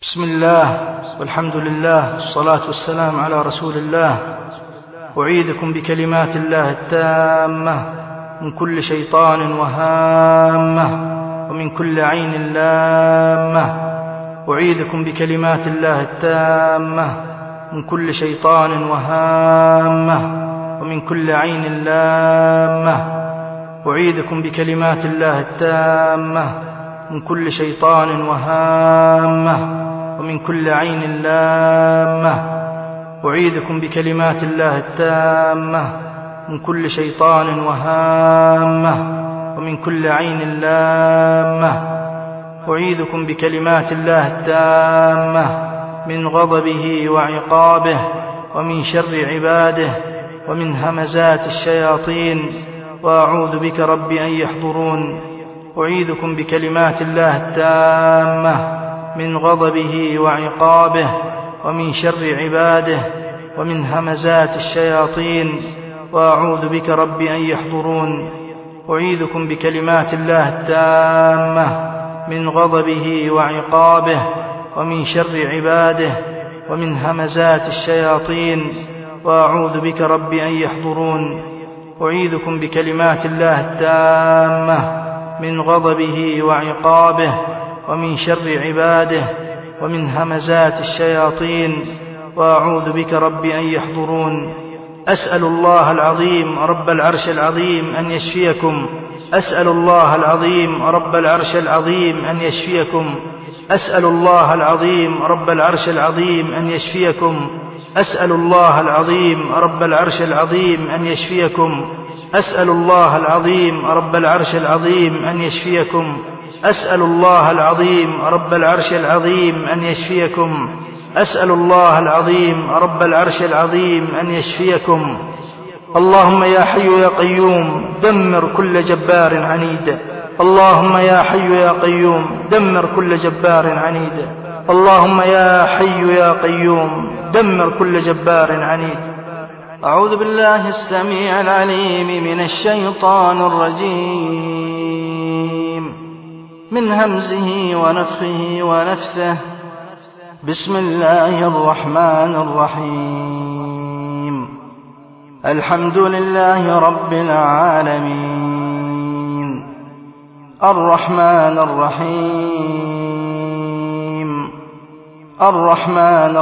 بسم الله والحمد لله والصلاة والسلام على رسول الله. أعيذكم بكلمات الله التامة من كل شيطان وهامة ومن كل عين لامة. أعيذكم بكلمات الله التامة من كل شيطان وهامة ومن كل عين لامة. أعيذكم بكلمات الله التامة من كل شيطان وهامة ومن كل عين لامة. أعيذكم بكلمات الله التامة من كل شيطان وهامة ومن كل عين لامة. أعيذكم بكلمات الله التامة من غضبه وعقابه ومن شر عباده ومن همزات الشياطين، وأعوذ بك رب أن يحضرون. أعيذكم بكلمات الله التامة من غضبه وعقابه ومن شر عباده ومن همزات الشياطين، وأعوذ بك رب أن يحضرون. أعيذكم بكلمات الله التامة من غضبه وعقابه ومن شر عباده ومن همزات الشياطين، وأعوذ بك رب أن يحضرون. أعيذكم بكلمات الله التامة من غضبه وعقابه ومن شر عباده ومن همزات الشياطين، وأعوذ بك رب أن يحضرون. أسأل الله العظيم رب العرش العظيم أن يشفيكم. أسأل الله العظيم رب العرش العظيم أن يشفيكم. أسأل الله العظيم رب العرش العظيم أن يشفيكم. أسأل الله العظيم رب العرش العظيم أن يشفيكم. أسأل الله العظيم رب العرش العظيم أن يشفيكم. أسأل الله العظيم رب العرش العظيم أن يشفيكم. أسأل الله العظيم رب العرش العظيم أن يشفيكم. اللهم يا حي يا قيوم دمر كل جبار عنيد. اللهم يا حي يا قيوم دمر كل جبار عنيد. اللهم يا حي يا قيوم دمر كل جبار عنيد. أعوذ بالله السميع العليم من الشيطان الرجيم، من همزه ونفخه ونفثه. بسم الله الرحمن الرحيم. الحمد لله رب العالمين، الرحمن الرحيم، الرحمن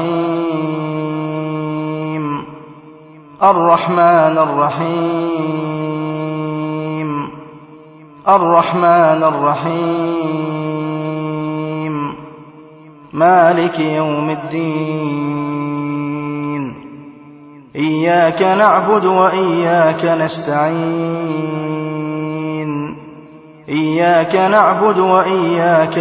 الرحيم، الرحمن الرحيم، الرحمن الرحيم، مالك يوم الدين. إياك نعبد وإياك نستعين. إياك نعبد وإياك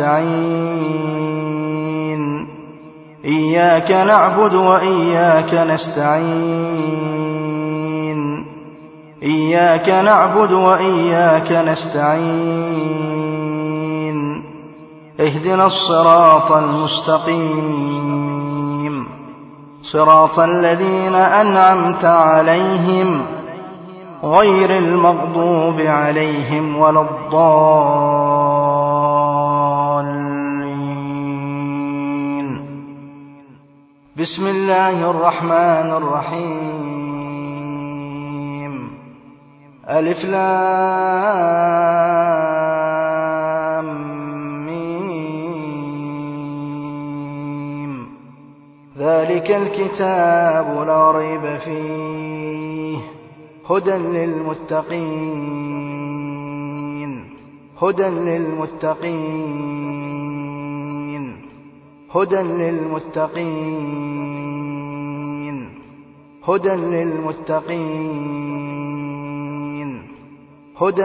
نستعين. إياك نعبد وإياك نستعين. إياك نعبد وإياك نستعين. اهدنا الصراط المستقيم، صراط الذين أنعمت عليهم غير المغضوب عليهم ولا الضالين. بسم الله الرحمن الرحيم. ألف لام ميم. ذلك الكتاب لا ريب فيه هدى للمتقين. هدى للمتقين. هدى للمتقين. هدى للمتقين. هدى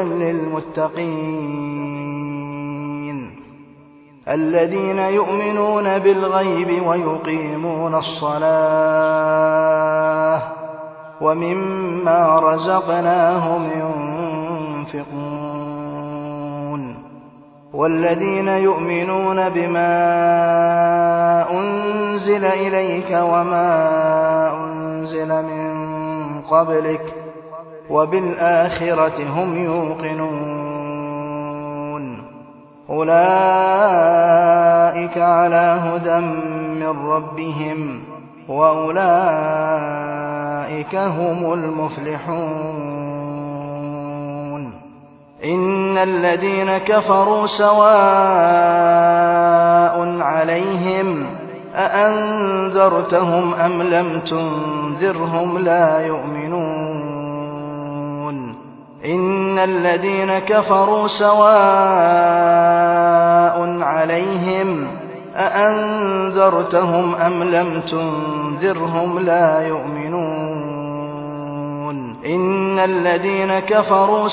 للمتقين الذين يؤمنون بالغيب ويقيمون الصلاة ومما رزقناهم ينفقون. والذين يؤمنون بما أنزل إليك وما أنزل من قبلك وبالآخرة هم يوقنون. أولئك أولئك على هدى من ربهم وأولئك هم المفلحون. إن الذين كفروا سواء عليهم أأنذرتهم أم لم تنذرهم لا يؤمنون. إن الذين كفروا سواء عليهم أأنذرتهم أم لم تنذرهم لا يؤمنون. إن الذين كفروا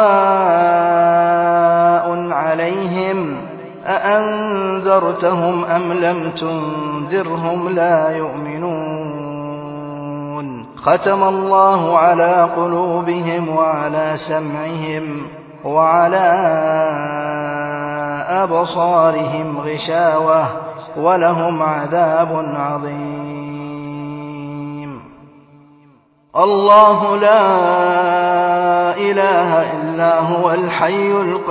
سواء عليهم أأنذرتهم أم لم تنذرهم لا يؤمنون. ختم الله على قلوبهم وعلى سمعهم وعلى أبصارهم غشاوة ولهم عذاب عظيم. الله لا إله إلا هو الحي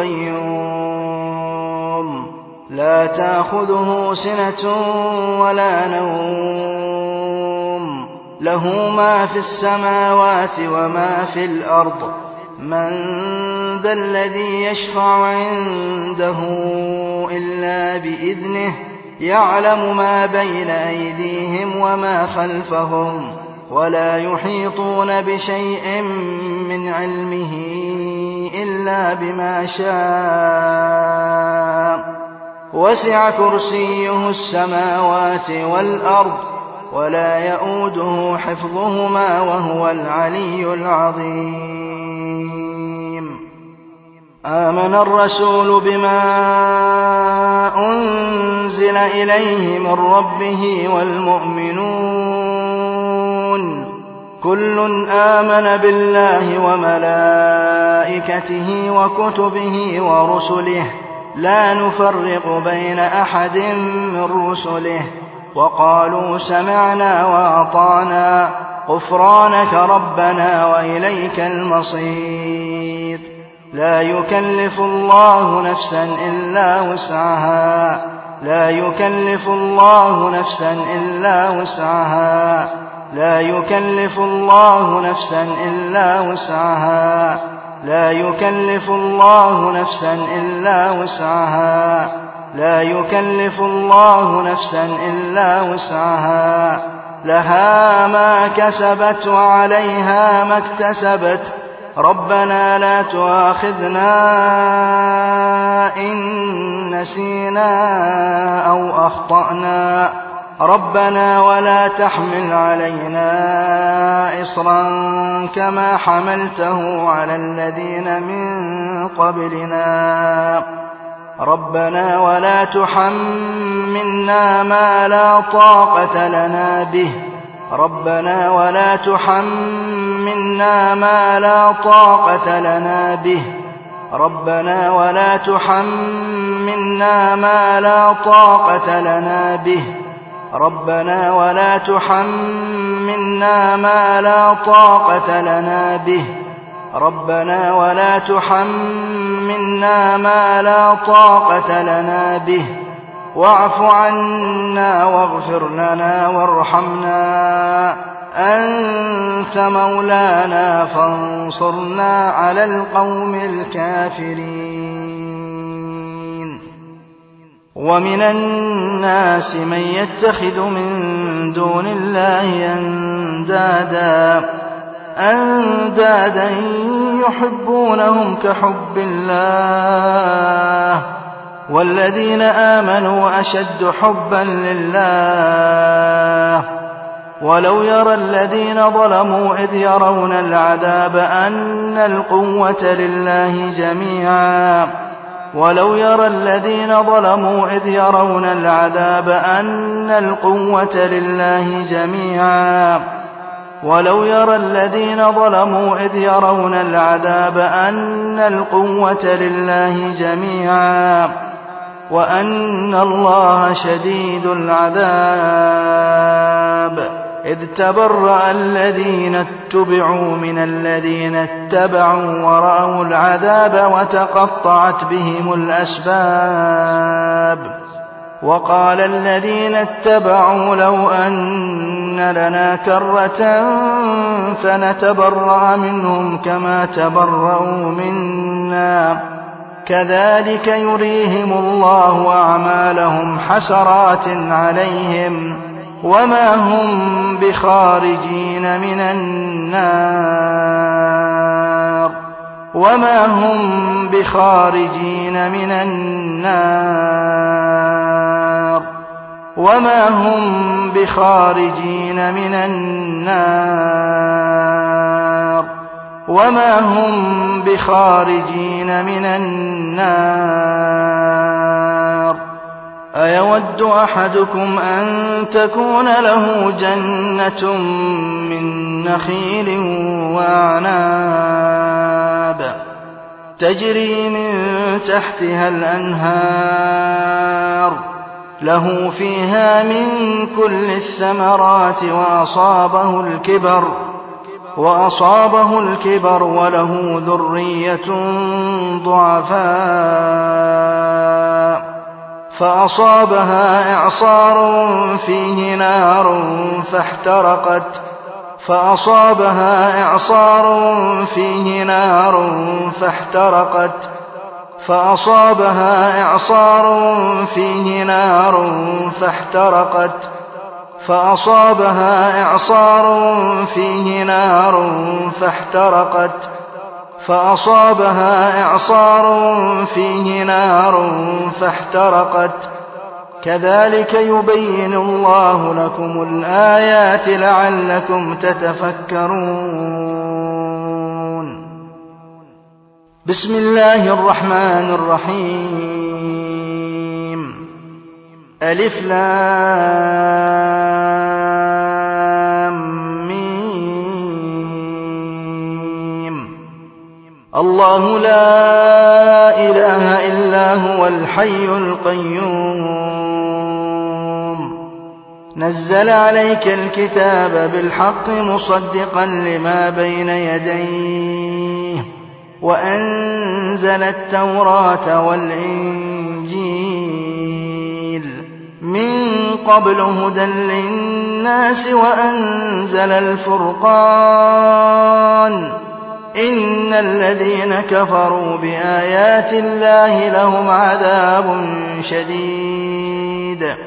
القيوم لا تأخذه سنة ولا نوم له ما في السماوات وما في الأرض من ذا الذي يشفع عنده إلا بإذنه يعلم ما بين أيديهم وما خلفهم ولا يحيطون بشيء من علمه إلا بما شاء وسع كرسيه السماوات والأرض ولا يؤوده حفظهما وهو العلي العظيم. آمن الرسول بما أنزل إليه من ربه والمؤمنون كل آمن بالله وملائكته وكتبه ورسله لا نفرق بين أحد من رسله وقالوا سمعنا وأطعنا غفرانك ربنا وإليك المصير. لا يكلف الله نفسا إلا وسعها لا يكلف الله نفسا إلا وسعها لا يكلف الله نفسا إلا وسعها لا يكلف الله نفسا إلا وسعها لا يكلف الله نفسا إلا وسعها لها ما كسبت وعليها ما اكتسبت ربنا لا تؤاخذنا إن نسينا أو أخطأنا ربنا ولا تحمل علينا إصرا كما حملته على الذين من قبلنا ربنا ولا تحملنا ما لا طاقة لنا به ربنا ولا تحملنا ما لا طاقة لنا به ربنا ولا تحملنا ما لا طاقة لنا به ربنا ولا تحملنا ما لا طاقة لنا به ربنا ولا تحملنا ما لا طاقة لنا به واعف عنا واغفر لنا وارحمنا أنت مولانا فانصرنا على القوم الكافرين. ومن الناس من يتخذ من دون الله أندادا يحبونهم كحب الله والذين آمنوا أشد حبا لله ولو يرى الذين ظلموا إذ يرون العذاب أن القوة لله جميعا ولو يرى الذين ظلموا إذ يرون العذاب أن القوة لله جميعا ولو يرى الذين ظلموا إذ يرون العذاب أن القوة لله جميعا وأن الله شديد العذاب إذ تبرأ الذين اتبعوا من الذين اتبعوا ورأوا العذاب وتقطعت بهم الأسباب وقال الذين اتبعوا لو أن لنا كرة فنتبرأ منهم كما تبرأوا منا كذلك يريهم الله أعمالهم حسرات عليهم وما هم بخارجين من النار وما هم بخارجين من النار وما هم بخارجين من النار وما هم بخارجين من النار أيود أحدكم أن تكون له جنة من نخيل وأعناب تجري من تحتها الأنهار له فيها من كل الثمرات وأصابه الكبر وله ذرية ضعفاء فأصابها إعصار فيه نار فاحترقت كذلك يبين الله لكم الآيات لعلكم تتفكرون. بسم الله الرحمن الرحيم. ألف لام ميم. الله لا إله إلا هو الحي القيوم نزل عليك الكتاب بالحق مصدقا لما بين يديه وأنزل التوراة والإنجيل من قبل هدى للناس وأنزل الفرقان إن الذين كفروا بآيات الله لهم عذاب شديد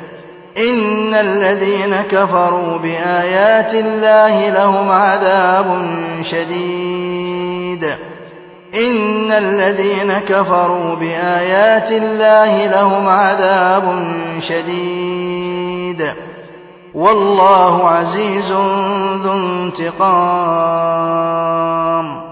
والله عزيز ذو انتقام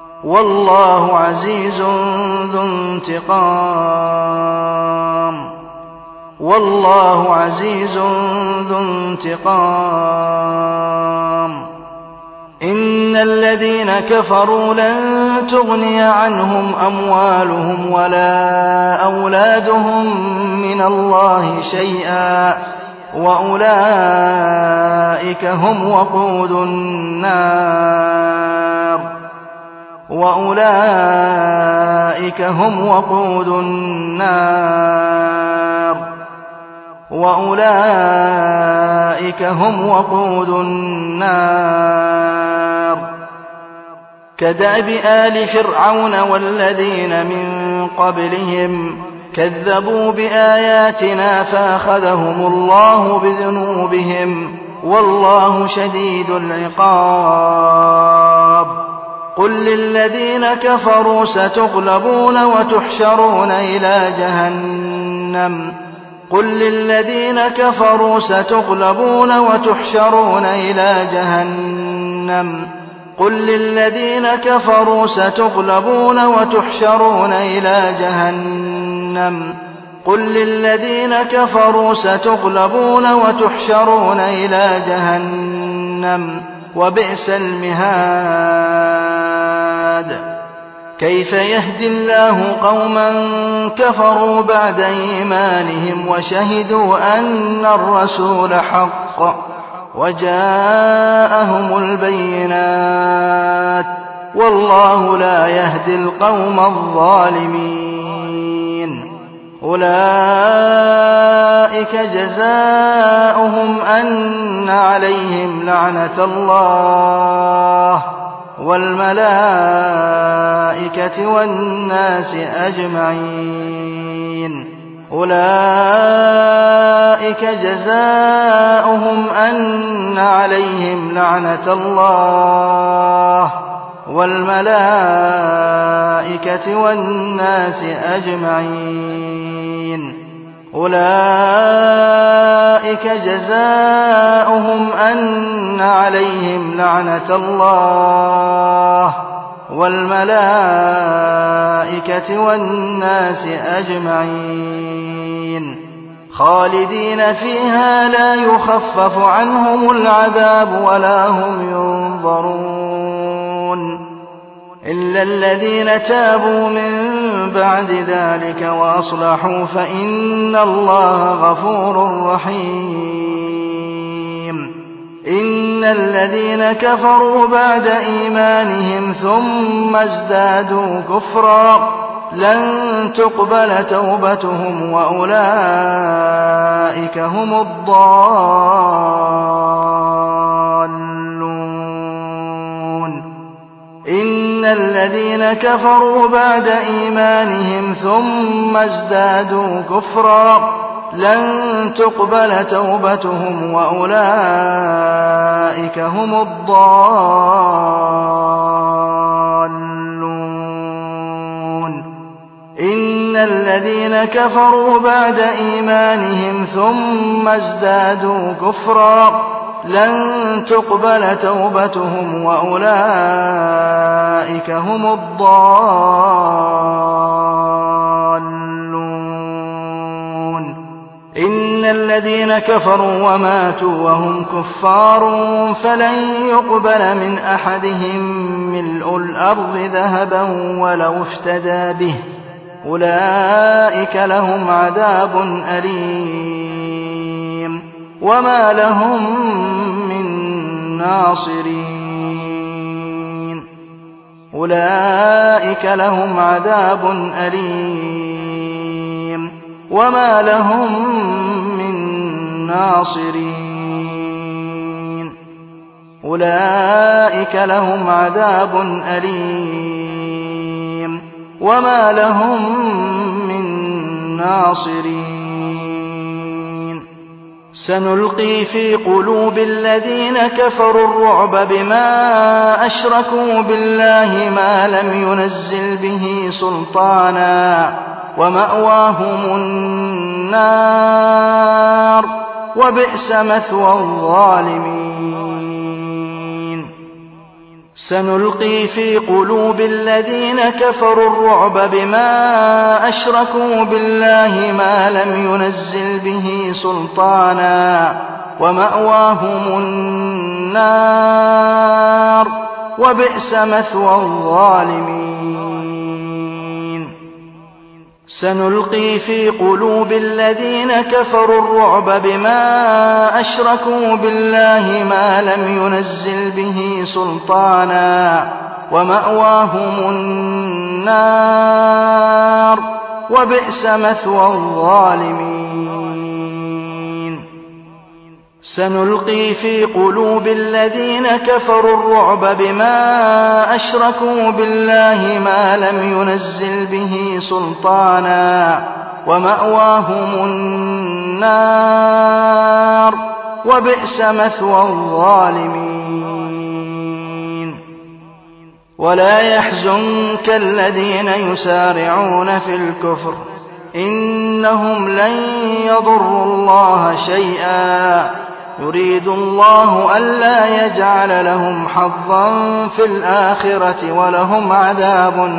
إن الذين كفروا لن تغني عنهم أموالهم ولا أولادهم من الله شيئا وأولئك هم وقود النار كدأب آل فرعون والذين من قبلهم كذبوا بآياتنا فأخذهم الله بذنوبهم والله شديد العقاب قل للذين كفروا ستغلبون وتحشرون إلى جهنم وبئس المهاد كيف يهدي الله قوما كفروا بعد إيمانهم وشهدوا أن الرسول حق وجاءهم البينات والله لا يهدي القوم الظالمين أولئك جزاؤهم أن عليهم لعنة الله والملائكة والناس أجمعين. أولئك جزاؤهم أن عليهم لعنة الله والملائكة والناس أجمعين. أولئك جزاؤهم أن عليهم لعنة الله والملائكة والناس أجمعين خالدين فيها لا يخفف عنهم العذاب ولا هم ينظرون إلا الذين تابوا من بعد ذلك وأصلحوا فإن الله غفور رحيم. إن الذين كفروا بعد إيمانهم ثم ازدادوا كفرا لن تقبل توبتهم وأولئك هم الضالون. إن الذين كفروا بعد إيمانهم ثم ازدادوا كفرا لن تقبل توبتهم وأولئك هم الضالون. إن الذين كفروا بعد إيمانهم ثم ازدادوا كفرا لن تقبل توبتهم وأولئك هم الضالون. إن الذين كفروا وماتوا وهم كفار فلن يقبل من أحدهم ملء الأرض ذهبا ولو افتدى به أولئك لهم عذاب أليم وما لهم من ناصرين. أولئك لهم عذاب أليم وما لهم من ناصرين. أولئك لهم عذاب أليم وما لهم من ناصرين. سنلقي في قلوب الذين كفروا الرعب بما أشركوا بالله ما لم ينزل به سلطانا ومأواهم النار وبئس مثوى الظالمين. سنلقي في قلوب الذين كفروا الرعب بما أشركوا بالله ما لم ينزل به سلطانا ومأواهم النار وبئس مثوى الظالمين. سنلقي في قلوب الذين كفروا الرعب بما أشركوا بالله ما لم ينزل به سلطانا ومأواهم النار وبئس مثوى الظالمين. سنلقي في قلوب الذين كفروا الرعب بما أشركوا بالله ما لم ينزل به سلطانا ومأواهم النار وبئس مثوى الظالمين. ولا يحزنك الذين يسارعون في الكفر إنهم لن يضروا الله شيئا يريد الله ألا يجعل لهم حظا في الآخرة ولهم عذاب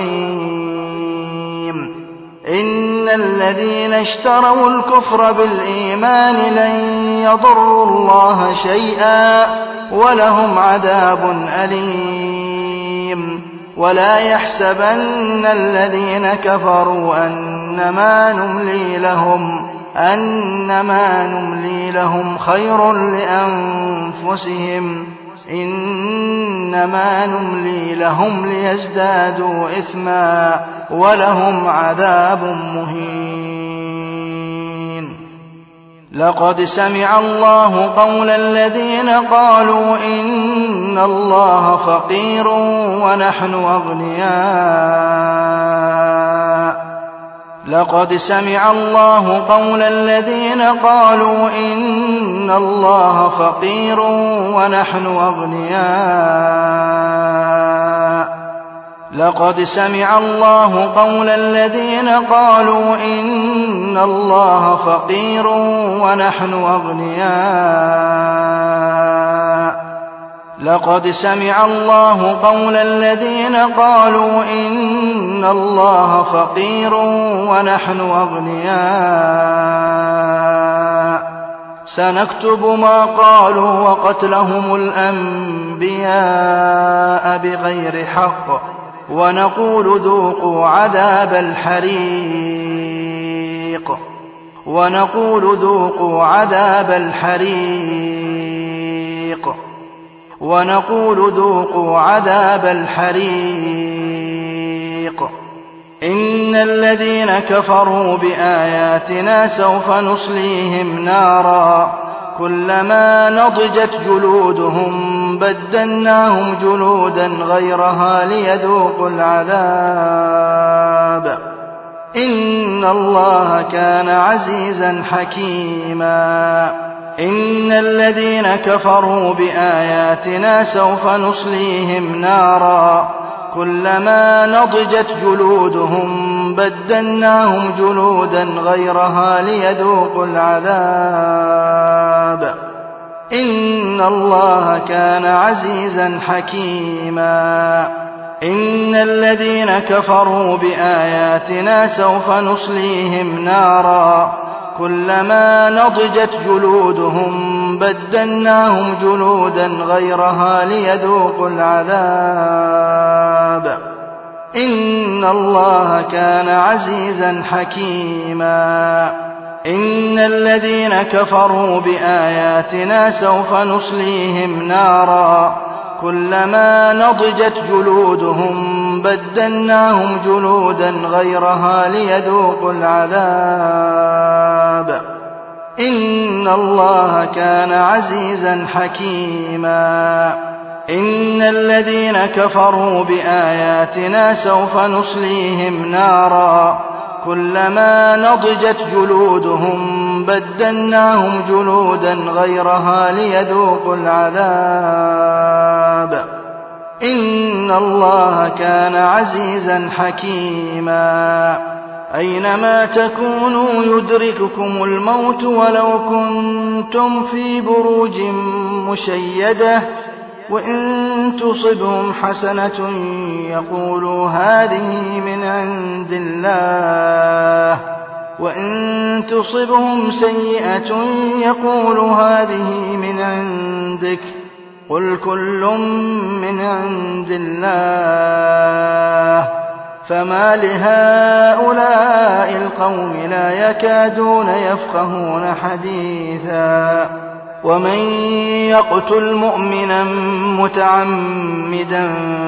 عظيم. إن الذين اشتروا الكفر بالإيمان لن يضروا الله شيئا ولهم عذاب أليم. ولا يحسبن الذين كفروا أنما نملي لهم خير لأنفسهم إنما نملي لهم ليزدادوا إثما ولهم عذاب مهين. لقد سمع الله قول الذين قالوا إن الله فقير ونحن أغنياء لقد سمع الله قول الذين قالوا إن الله فقير ونحن أغنياء لقد سمع الله قول الذين قالوا إن الله فقير ونحن أغنياء لقد سمع الله قول الذين قالوا إن الله فقير ونحن أغنياء سنكتب ما قالوا وقتلهم الأنبياء بغير حق ونقول ذوقوا عذاب الحريق ونقول ذوقوا عذاب الحريق ونقول ذوقوا عذاب الحريق إن الذين كفروا بآياتنا سوف نصليهم نارا كلما نضجت جلودهم بدلناهم جلودا غيرها ليذوقوا العذاب إن الله كان عزيزا حكيما إن الذين كفروا بآياتنا سوف نصليهم نارا كلما نضجت جلودهم بدلناهم جلودا غيرها ليذوقوا العذاب إن الله كان عزيزا حكيما إن الذين كفروا بآياتنا سوف نصليهم نارا كلما نضجت جلودهم بدلناهم جلودا غيرها ليذوقوا العذاب إن الله كان عزيزا حكيما إن الذين كفروا بآياتنا سوف نصليهم نارا كلما نضجت جلودهم بدلناهم جلودا غيرها ليذوقوا العذاب إن الله كان عزيزا حكيما إن الذين كفروا بآياتنا سوف نصليهم نارا كلما نضجت جلودهم بدلناهم جلودا غيرها ليذوقوا العذاب إن الله كان عزيزا حكيما أينما تكونوا يدرككم الموت ولو كنتم في بروج مشيدة وإن تصبهم حسنة يقولوا هذه من عند الله وإن تصبهم سيئة يقولوا هذه من عندك قل كل من عند الله فما لهؤلاء القوم لا يكادون يفقهون حديثا ومن يقتل مؤمنا متعمدا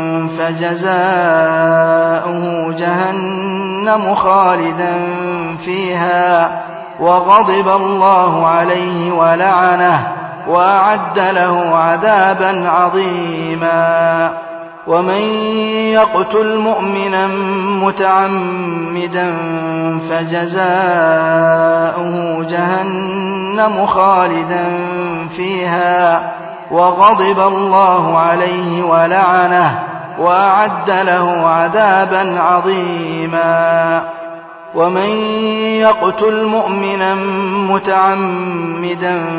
فجزاؤه جهنم خالدا فيها وغضب الله عليه ولعنه وأعد له عذابا عظيما ومن يقتل مؤمنا متعمدا فجزاؤه جهنم خالدا فيها وغضب الله عليه ولعنه وأعد له عذابا عظيما ومن يقتل مؤمنا متعمدا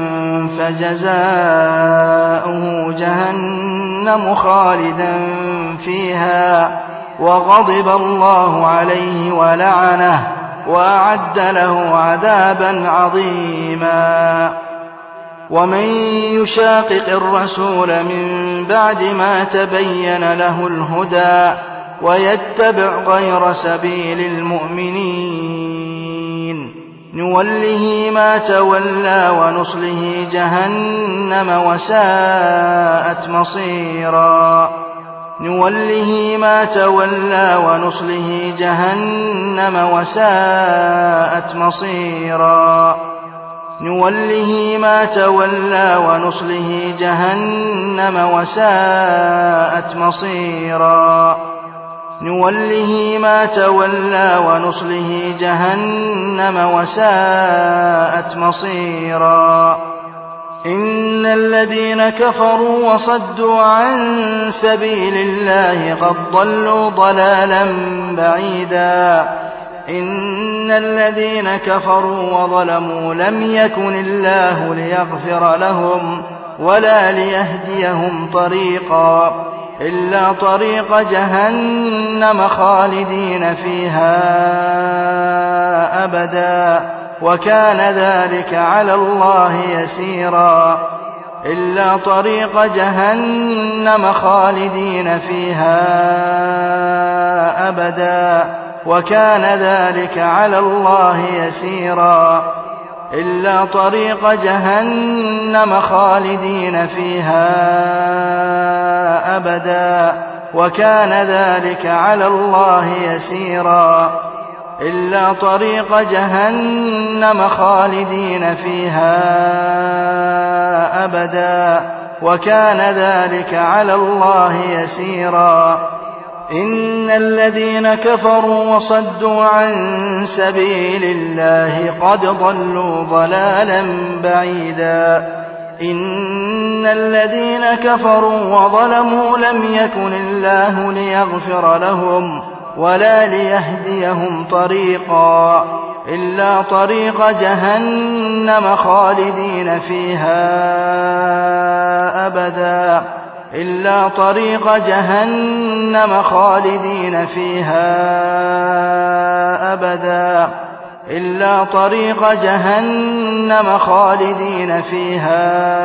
فجزاؤه جهنم خالدا فيها وغضب الله عليه ولعنه وأعد له عذابا عظيما ومن يشاقق الرسول من بعد ما تبين له الهدى ويتبع غير سبيل المؤمنين نوله ما تولى ونصله جهنم وساءت مصيرا نوله ما تولى ونصله جهنم وساءت مصيرا نوله ما تولى ونصله جهنم وساءت مصيرا نوله ما تولى ونصله جهنم وساءت مصيرا إن الذين كفروا وصدوا عن سبيل الله قد ضلوا ضلالا بعيدا إن الذين كفروا وظلموا لم يكن الله ليغفر لهم ولا ليهديهم طريقا إلا طريق جهنم خالدين فيها أبدا وكان ذلك على الله يسيرا إلا طريق جهنم خالدين فيها أبدا وكان ذلك على الله يسيرا إلا طريق جهنم خالدين فيها أبدا وكان ذلك على الله يسيرا إلا طريق جهنم خالدين فيها أبدا وكان ذلك على الله يسيرا إن الذين كفروا وصدوا عن سبيل الله قد ضلوا ضلالا بعيدا إن الذين كفروا وظلموا لم يكن الله ليغفر لهم ولا ليهديهم طريقا إلا طريق جهنم خالدين فيها أبدا إلا طريق جهنم خالدين فيها أبدا إلا طريق جهنم خالدين فيها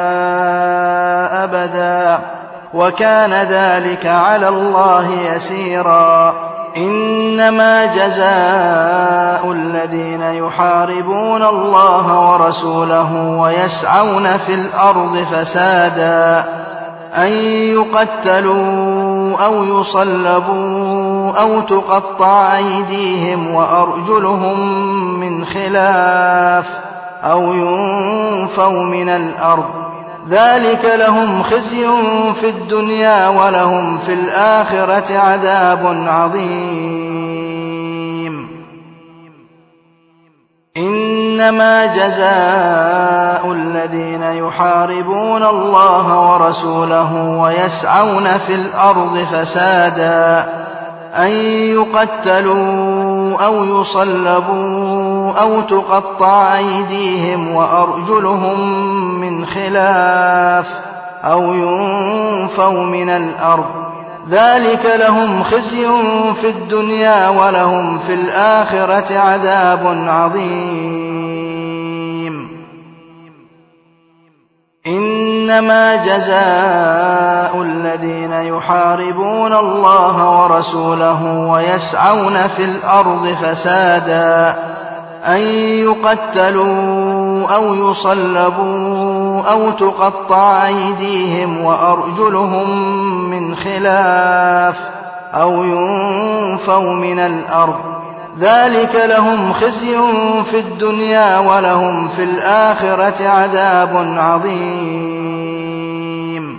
أبدا وكان ذلك على الله يسيرا إنما جزاء الذين يحاربون الله ورسوله ويسعون في الأرض فسادا أن يقتلوا أو يصلبوا أو تقطع أيديهم وأرجلهم من خلاف أو ينفوا من الأرض ذلك لهم خزي في الدنيا ولهم في الآخرة عذاب عظيم إنما جزاء الذين يحاربون الله ورسوله ويسعون في الأرض فسادا أن يقتلوا أو يصلبوا أو تقطع أيديهم وأرجلهم من خلاف أو ينفوا من الأرض ذلك لهم خزي في الدنيا ولهم في الآخرة عذاب عظيم إنما جزاء الذين يحاربون الله ورسوله ويسعون في الأرض فسادا أن يقتلوا أو يصلبوا أو تقطع أيديهم وأرجلهم من خلاف أو ينفوا من الأرض ذلك لهم خزي في الدنيا ولهم في الآخرة عذاب عظيم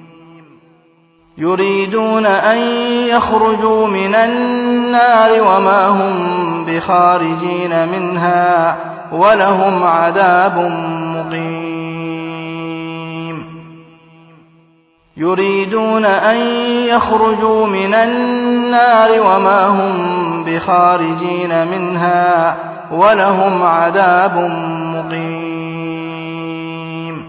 يريدون أن يخرجوا من النار وما هم بخارجين منها ولهم عذاب مقيم يريدون أن يخرجوا من النار وما هم بخارجين منها ولهم عذاب مقيم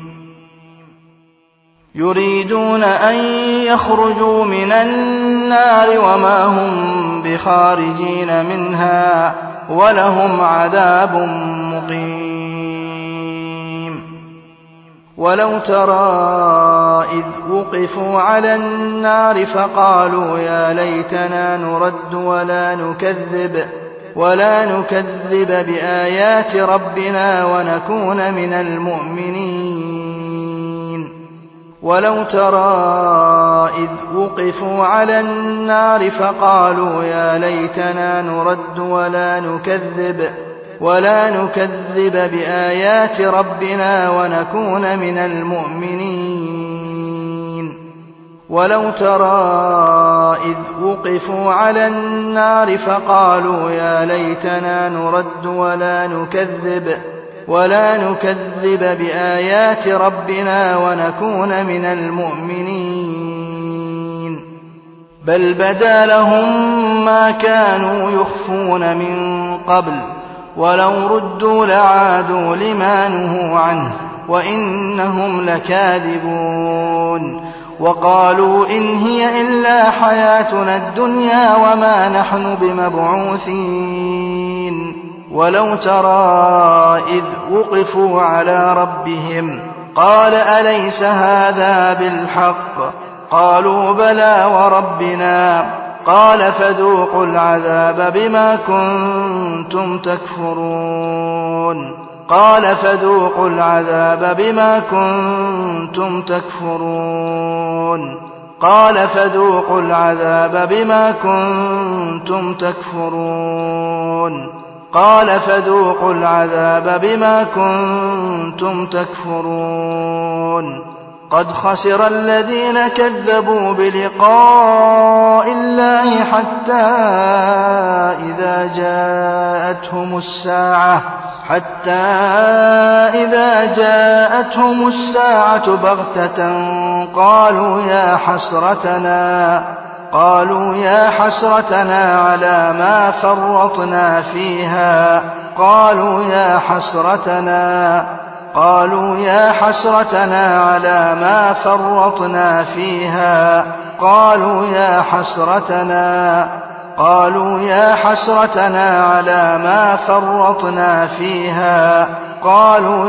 يريدون أن يخرجوا من النار وما هم بخارجين منها ولهم عذاب مقيم ولو ترى إذ وقفوا على النار فقالوا يا ليتنا نرد ولا نكذب بآيات ربنا ونكون من المؤمنين ولو ترى إذ وقفوا على النار فقالوا يا ليتنا نرد ولا نكذب بآيات ربنا ونكون من المؤمنين. ولو ترى إذ وقفوا على النار فقالوا يا ليتنا نرد ولا نكذب بآيات ربنا ونكون من المؤمنين. بل بدا لهم ما كانوا يخفون من قبل ولو ردوا لعادوا لما نهوا عنه وإنهم لكاذبون. وقالوا إن هي إلا حياتنا الدنيا وما نحن بمبعوثين. ولو ترى إذ وقفوا على ربهم قال أليس هذا بالحق؟ قالوا بلى وربنا. قال فذوقوا العذاب بما كنتم تكفرون. قال فذوقوا العذاب بما كنتم تكفرون. قال فذوقوا العذاب بما كنتم تكفرون. قال فذوقوا العذاب بما كنتم تكفرون. قد خسر الذين كذبوا بلقاء الله حتى إذا جاءتهم الساعة بغتة قالوا يا حسرتنا على ما فرطنا فيها. قالوا يا حسرتنا على ما فرطنا فيها. قالوا يا حسرتنا على ما فرطنا فيها. قالوا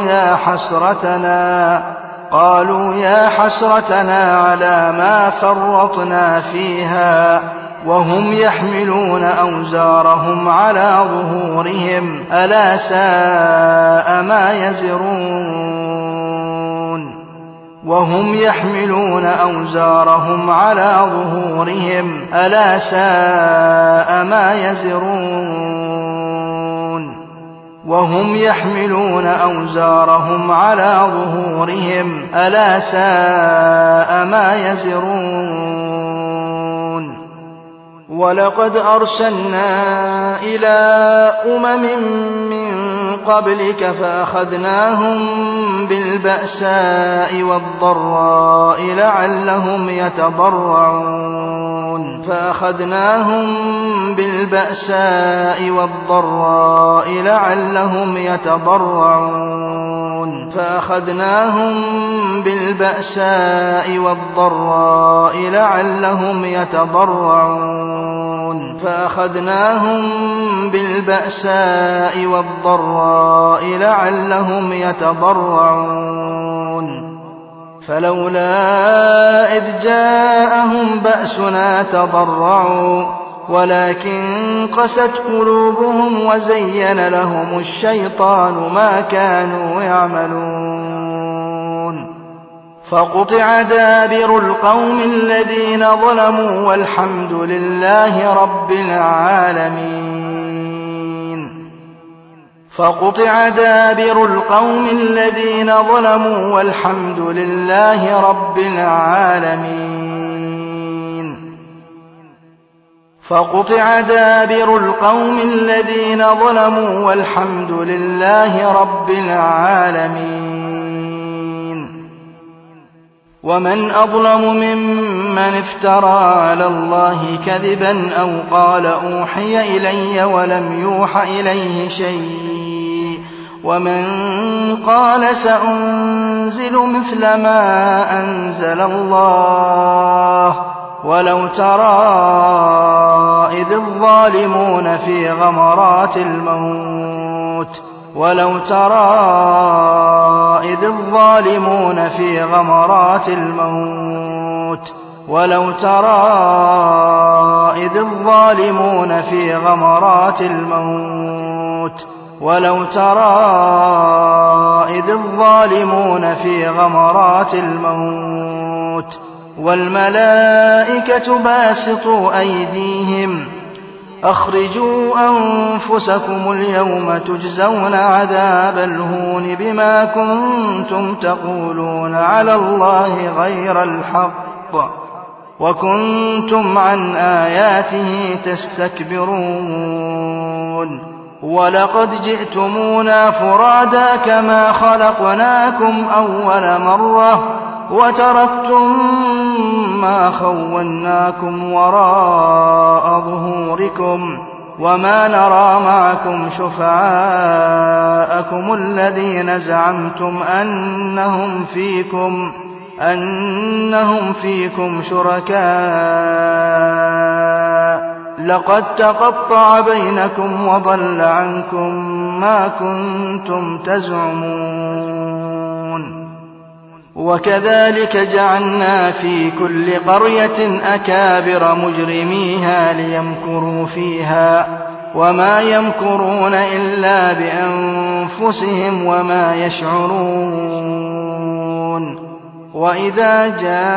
يا حسرتنا على ما فرطنا فيها. وهم يحملون أوزارهم على ظهورهم ألا ساء ما يزرون. وهم يحملون أوزارهم على ظهورهم ألا ساء ما يزرون. وهم يحملون أوزارهم على ظهورهم ألا ساء ما يزرون. ولقد أرسلنا إلى من قبلك فأخذناهم بالبأساء والضراء لعلهم يتضرعون. فلولا إذ جاءهم بأسنا تضرعوا ولكن قست قلوبهم وزين لهم الشيطان ما كانوا يعملون. فقطع دابر القوم الذين ظلموا والحمد لله رب العالمين. فقطع دابر القوم الذين ظلموا والحمد لله رب العالمين. فقطع دابر القوم الذين ظلموا والحمد لله رب العالمين. ومن أظلم ممن افترى على الله كذبا أو قال أوحي إلي ولم يوح إليه شيء ومن قال سأنزل مثل ما أنزل الله. ولو ترى إذ الظالمون في غمرات الموت ولو ترى إذ الظالمون في غمرات الموت ولو ترى إذ الظالمون في غمرات الموت ولو ترى إذ الظالمون في غمرات الموت والملائكة باسطوا أيديهم أخرجوا أنفسكم اليوم تجزون عذاب الهون بما كنتم تقولون على الله غير الحق وكنتم عن آياته تستكبرون ولقد جئتمونا فرادا كما خلقناكم أول مرة وتركتم ما خولناكم وراء ظهوركم وما نرى معكم شفعاءكم الذين زعمتم أنهم فيكم شركاء لقد تقطع بينكم وضل عنكم ما كنتم تزعمون وكذلك جعلنا في كل قرية أكابر مجرميها ليمكروا فيها وما يمكرون إلا بأنفسهم وما يشعرون وإذا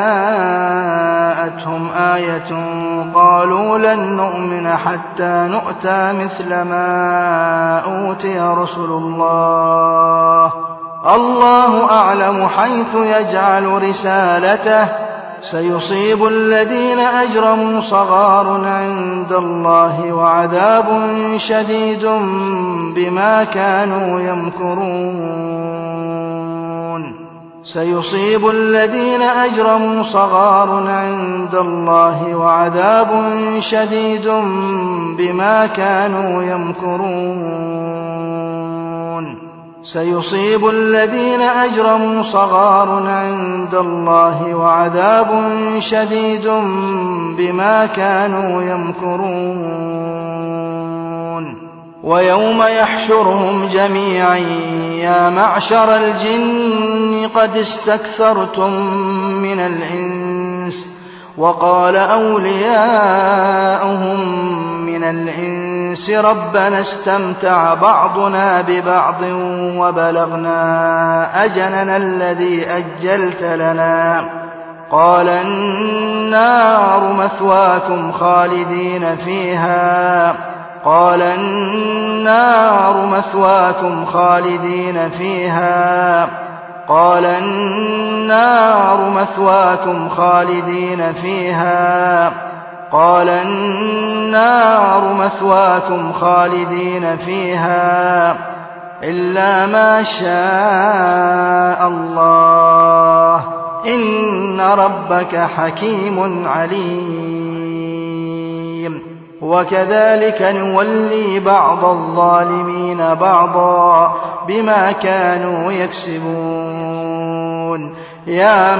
جاءتهم آية قالوا لن نؤمن حتى نؤتى مثل ما أوتي رسل الله أعلم حيث يجعل رسالته سيصيب الذين أجرموا صغار عند الله وعذاب شديد بما كانوا يمكرون سيصيب الذين أجرموا صغار عند الله وعذاب شديد بما كانوا يمكرون سيصيب الذين أجرموا صغار عند الله وعذاب شديد بما كانوا يمكرون ويوم يحشرهم جميعا يا معشر الجن قد استكثرتم من الإنس وقال أولياؤهم من الإنس ربنا استمتع بعضنا ببعض وبلغنا أجلنا الذي أجلت لنا قال النار مثواكم خالدين فيها قال النار مثواكم خالدين فيها قال النار مثواكم خالدين فيها قال النار مثواكم خالدين فيها إلا ما شاء الله إن ربك حكيم عليم وكذلك نولي بعض الظالمين بعضا بما كانوا يكسبون يا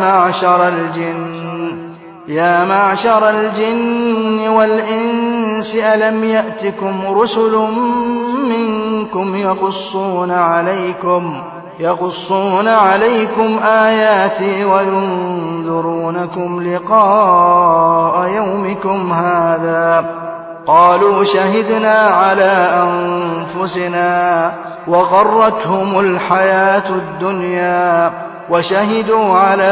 معشر الجن والإنس ألم يأتكم رسل منكم يقصون عليكم آياتي وينذرونكم لقاء يومكم هذا قالوا شهدنا على أنفسنا وغرتهم الحياة الدنيا وشهدوا على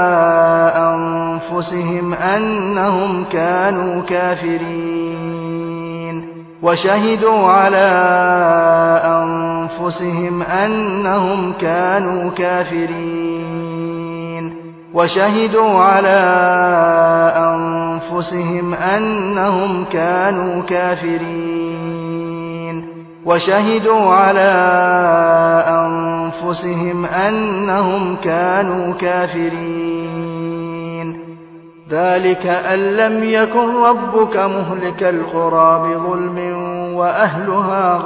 أنفسهم أنهم كانوا كافرين وشهدوا على أنفسهم أنهم كانوا كافرين وشهدوا على أنفسهم أنهم كانوا كافرين وشهدوا على أنفسهم أنهم كانوا كافرين ذلك أن لم يكن ربك مهلك القرى بظلم وأهلها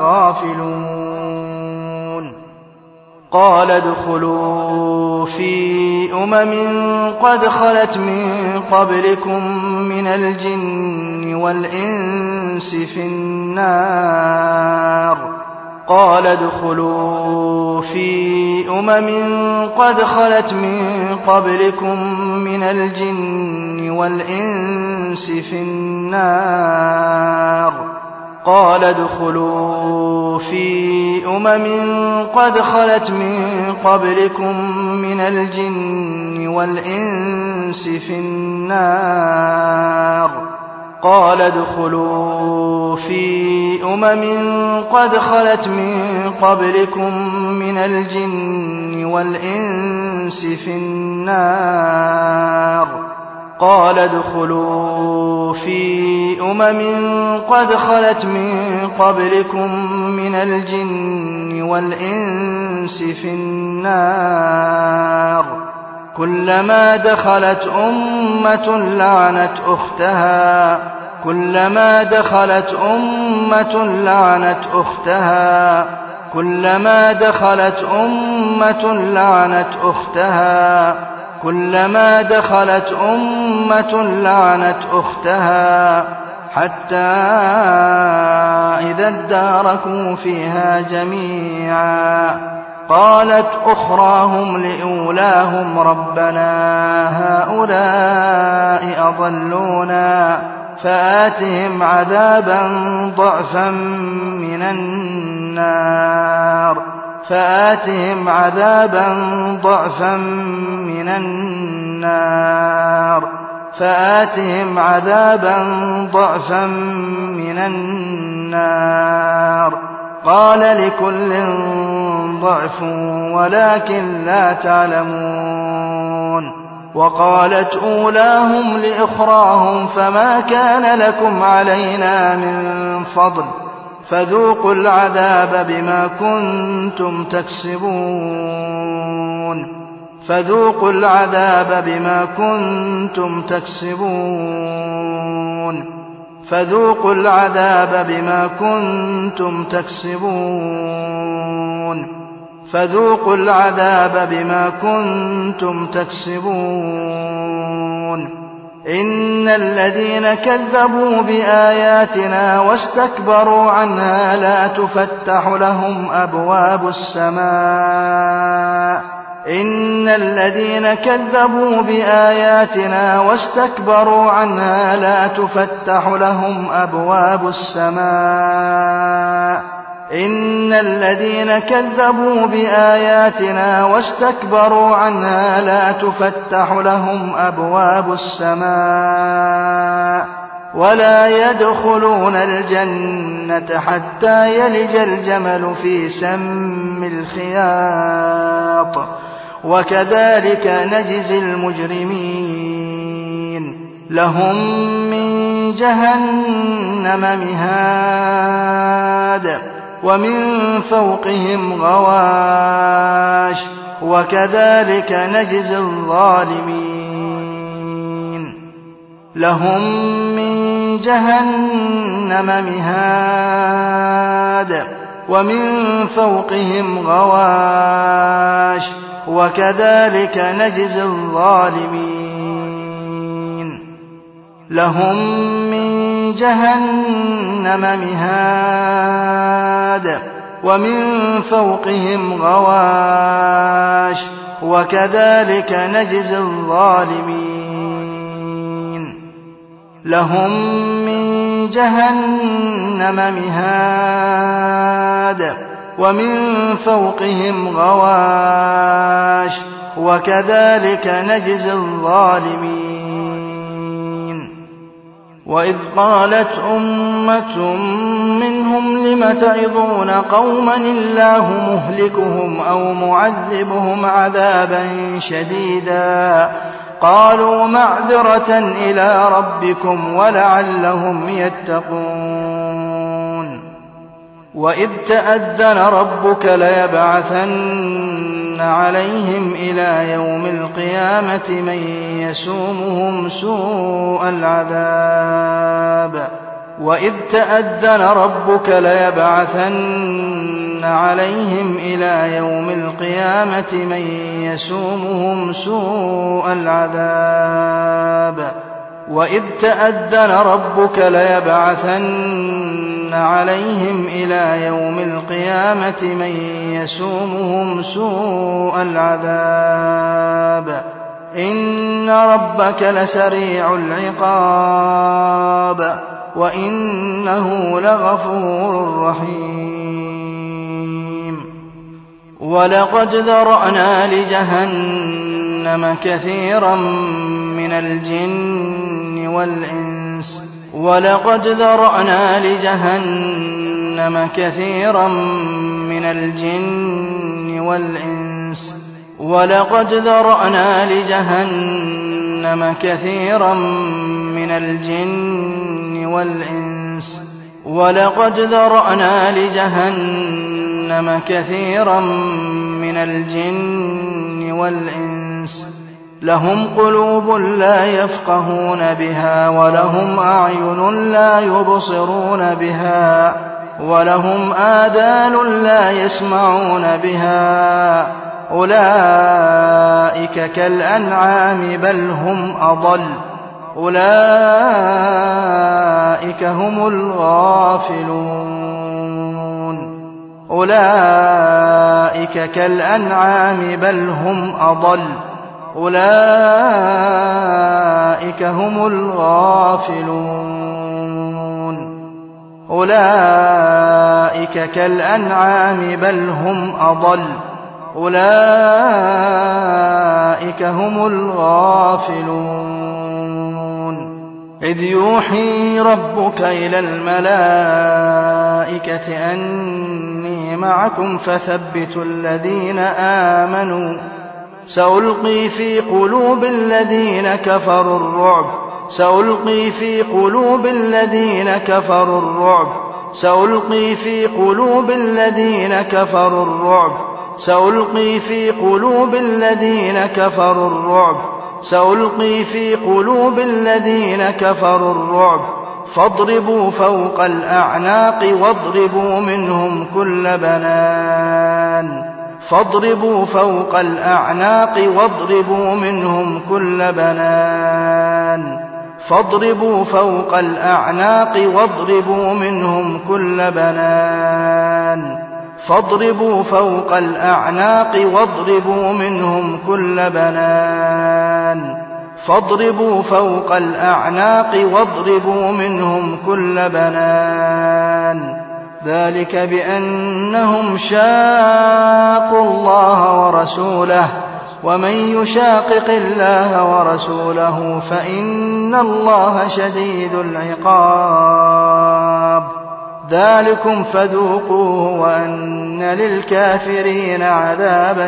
غافلون قال ادخلوا في قد خلت من قبلكم من الجن والإنس في النار قال ادخلوا في قد خلت من قبلكم من الجن والإنس في النار قال ادخلوا في قد خلت من قبلكم من الجن والإنس في النار قال ادخلوا في قد خلت من قبلكم من الجن والإنس في النار قال ادخلوا في قد خلت من قبلكم من الجن والإنس في النار كلما دخلت أمة لعنت أختها كلما دخلت أمة لعنت أختها كلما دخلت أمة لعنت أختها كلما دخلت أمة لعنت أختها حتى إذا اداركوا فيها جميعا قالت أخراهم لأولاهم ربنا هؤلاء أضلونا فآتهم عذابا ضعفا من النار فآتهم عذابا ضعفا من النار فآتهم عذابا ضعفا من النار قال لكل ضعف ولكن لا تعلمون وقالت أولاهم لإخراهم فما كان لكم علينا من فضل فذوقوا العذاب بما كنتم تكسبون فذوقوا العذاب بما كنتم تكسبون فذوقوا العذاب بما كنتم تكسبون فذوقوا العذاب بما كنتم تكسبون إن الذين كذبوا بآياتنا واستكبروا عنها لا تفتح لهم أبواب السماء إن الذين كذبوا بآياتنا واستكبروا عنها لا تفتح لهم أبواب السماء إن الذين كذبوا بآياتنا واستكبروا عنها لا تفتح لهم أبواب السماء ولا يدخلون الجنة حتى يلج الجمل في سم الخياط وكذلك نجزي المجرمين لهم من جهنم مهاد ومن فوقهم غواش وكذلك نجزي الظالمين لهم من جهنم مهاد ومن فوقهم غواش وكذلك نجزي الظالمين لهم من جهنم مهاد ومن فوقهم غواش وكذلك نجزي الظالمين لهم من جهنم مهاد ومن فوقهم غواش وكذلك نجزي الظالمين وإذ قالت أمة منهم لم تعظون قوما الله مهلكهم أو معذبهم عذابا شديدا قالوا معذرة إلى ربكم ولعلهم يتقون وإذ تأذن ربك ليبعثن عليهم إلى يوم القيامة من يسومهم سوء العذاب وإذ تأذن ربك ليبعثن عليهم إلى يوم القيامة من يسومهم سوء العذاب وإذ تأذن ربك ليبعثن عليهم إلى يوم القيامة من يسومهم سوء العذاب إن ربك لسريع العقاب وإنه لغفور رحيم ولقد ذرأنا لجهنم كثيرا من الجن والإنس ولقد ذرأنا لجهنم كثيرا من الجن والإنس ولقد ذرأنا لجهنم كثيرا من الجن والإنس ولقد ذرأنا لجهنم كثيرا من الجن والإنس لهم قلوب لا يفقهون بها ولهم أعين لا يبصرون بها ولهم آذان لا يسمعون بها أولئك كالأنعام بل هم أضل أولئك هم الغافلون أولئك كالأنعام بل هم أضل أولئك هم الغافلون أولئك كالأنعام بل هم أضل أولئك هم الغافلون إذ يوحي ربك إلى الملائكة أني معكم فثبتوا الذين آمنوا سألقي في قلوب الذين كفروا الرعب سألقي في قلوب الذين كفروا الرعب سألقي في قلوب الذين كفروا الرعب سألقي في قلوب الذين كفروا الرعب سألقي في قلوب الذين كفروا الرعب فاضربوا فوق الأعناق واضربوا منهم كل بنان فاضربوا فوق الأعناق واضربوا منهم كل بنان فاضربوا فوق الأعناق واضربوا منهم كل بنان فاضربوا فوق الأعناق واضربوا منهم كل بنان فاضربوا فوق الأعناق واضربوا منهم كل بنان ذلك بأنهم شاقوا الله ورسوله ومن يشاقق الله ورسوله فإن الله شديد العقاب ذلكم فذوقوه وأن للكافرين عذاب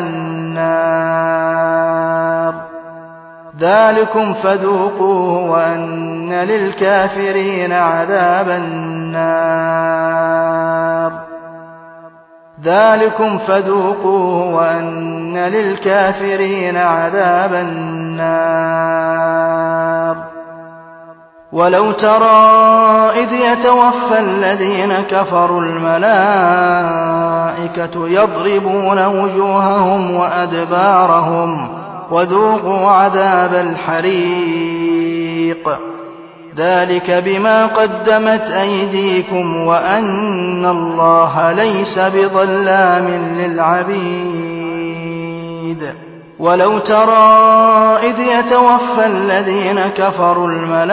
النار ذلكم فذوقوه وأن للكافرين عذاب النار ذلكم فذوقوه وأن للكافرين عذاب النار ولو ترى إذ يتوفى الذين كفروا الملائكة يضربون وجوههم وأدبارهم وذوقوا عذاب الحريق ذلك بما قدمت أيديكم وأن الله ليس بظلام للعبيد ولو ترى إذ يتوفى الذين كفروا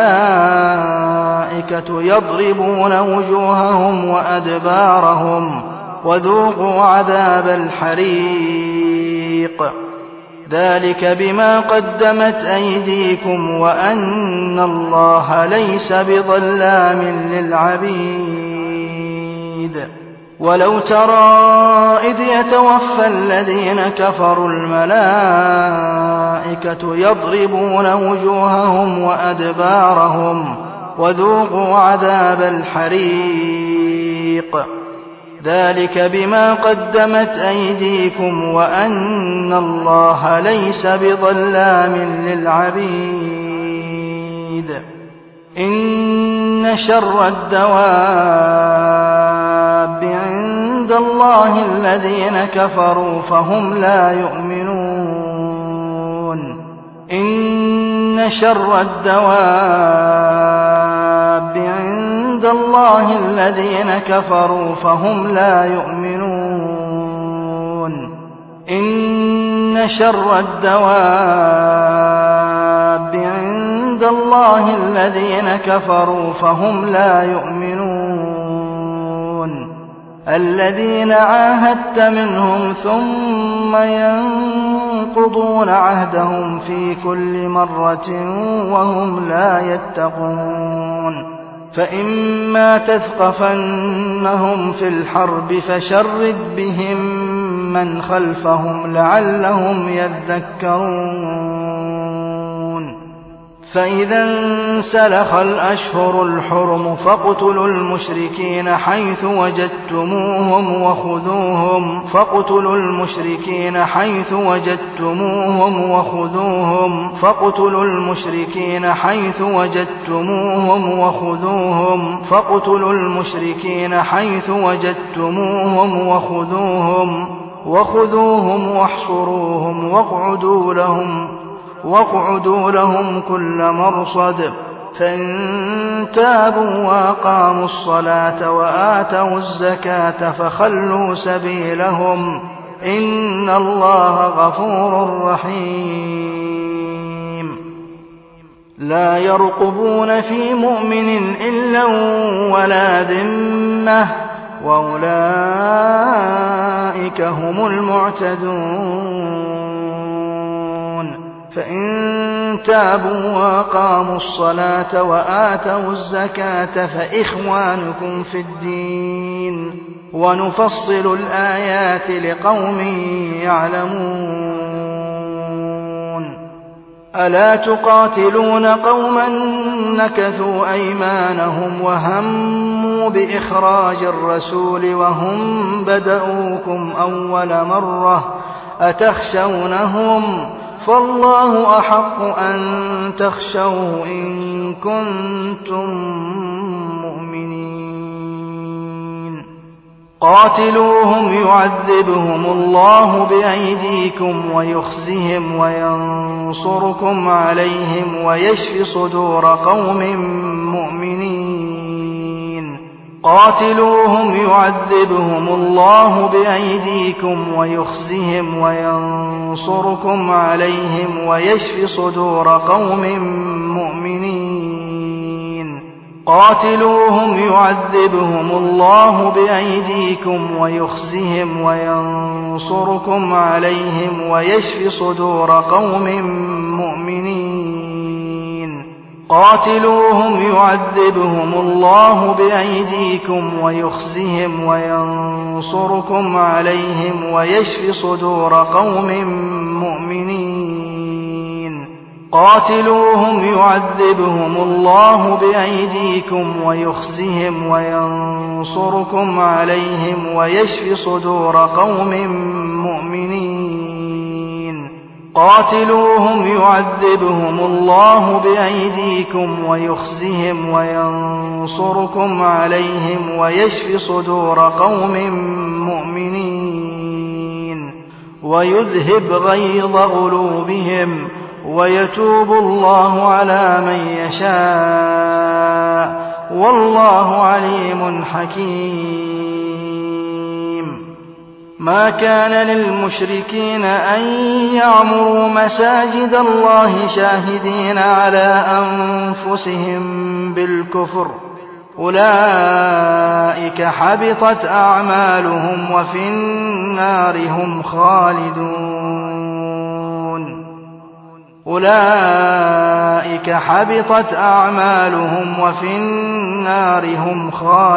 الملائكة يضربون وجوههم وأدبارهم وذوقوا عذاب الحريق ذلك بما قدمت أيديكم وأن الله ليس بظلام للعبيد ولو ترى إذ يتوفى الذين كفروا الملائكة يضربون وجوههم وأدبارهم وذوقوا عذاب الحريق ذلك بما قدمت أيديكم وأن الله ليس بظلام للعبيد إن شر الدواب عند الله الذين كفروا فهم لا يؤمنون إن شر الدواب عند الله الذين كفروا فهم لا يؤمنون إن شر الدواب عند الله الذين كفروا فهم لا يؤمنون الذين عاهدت منهم ثم ينقضون عهدهم في كل مرة وهم لا يتقون فإما تثقفنهم في الحرب فشرد بهم من خلفهم لعلهم يذكرون فإذا انسلخ الأشهر الحرم فاقتلوا المشركين حيث وجدتموهم وخذوهم وخذوهم واحصروهم واقعدوا لهم كل مرصد فإن تابوا وأقاموا الصلاة وآتوا الزكاة فخلوا سبيلهم إن الله غفور رحيم لا يرقبون في مؤمن إلا ولا ذمة وأولئك هم المعتدون فإن تابوا وأقاموا الصلاة وآتوا الزكاة فإخوانكم في الدين ونفصل الآيات لقوم يعلمون ألا تقاتلون قوما نكثوا أيمانهم وهموا بإخراج الرسول وهم بدؤوكم أول مرة أتخشونهم فالله أحق أن تخشوه إن كنتم مؤمنين قاتلوهم يعذبهم الله بأيديكم ويخزهم وينصركم عليهم ويشف صدور قوم مؤمنين قاتلوهم يعذبهم الله بأيديكم ويخزهم وينصركم عليهم ويشف صدور قوم مؤمنين قاتلوهم يعذبهم الله بأيديكم ويخزهم وينصركم عليهم ويشف صدور قوم مؤمنين قاتلوهم يعذبهم الله بأيديكم ويخزهم وينصركم عليهم ويشف صدور قوم مؤمنين قاتلوهم يعذبهم الله بأيديكم ويخزهم وينصركم عليهم ويشف صدور قوم مؤمنين قاتلوهم يعذبهم الله بأيديكم ويخزهم وينصركم عليهم ويشف صدور قوم مؤمنين ويذهب غيظ قلوبهم ويتوب الله على من يشاء والله عليم حكيم ما كان للمشركين أن يعمروا مساجد الله شاهدين على أنفسهم بالكفر أولئك حبطت أعمالهم وفي النار هم خالدون أولئك حبطت أعمالهم وفي النار هم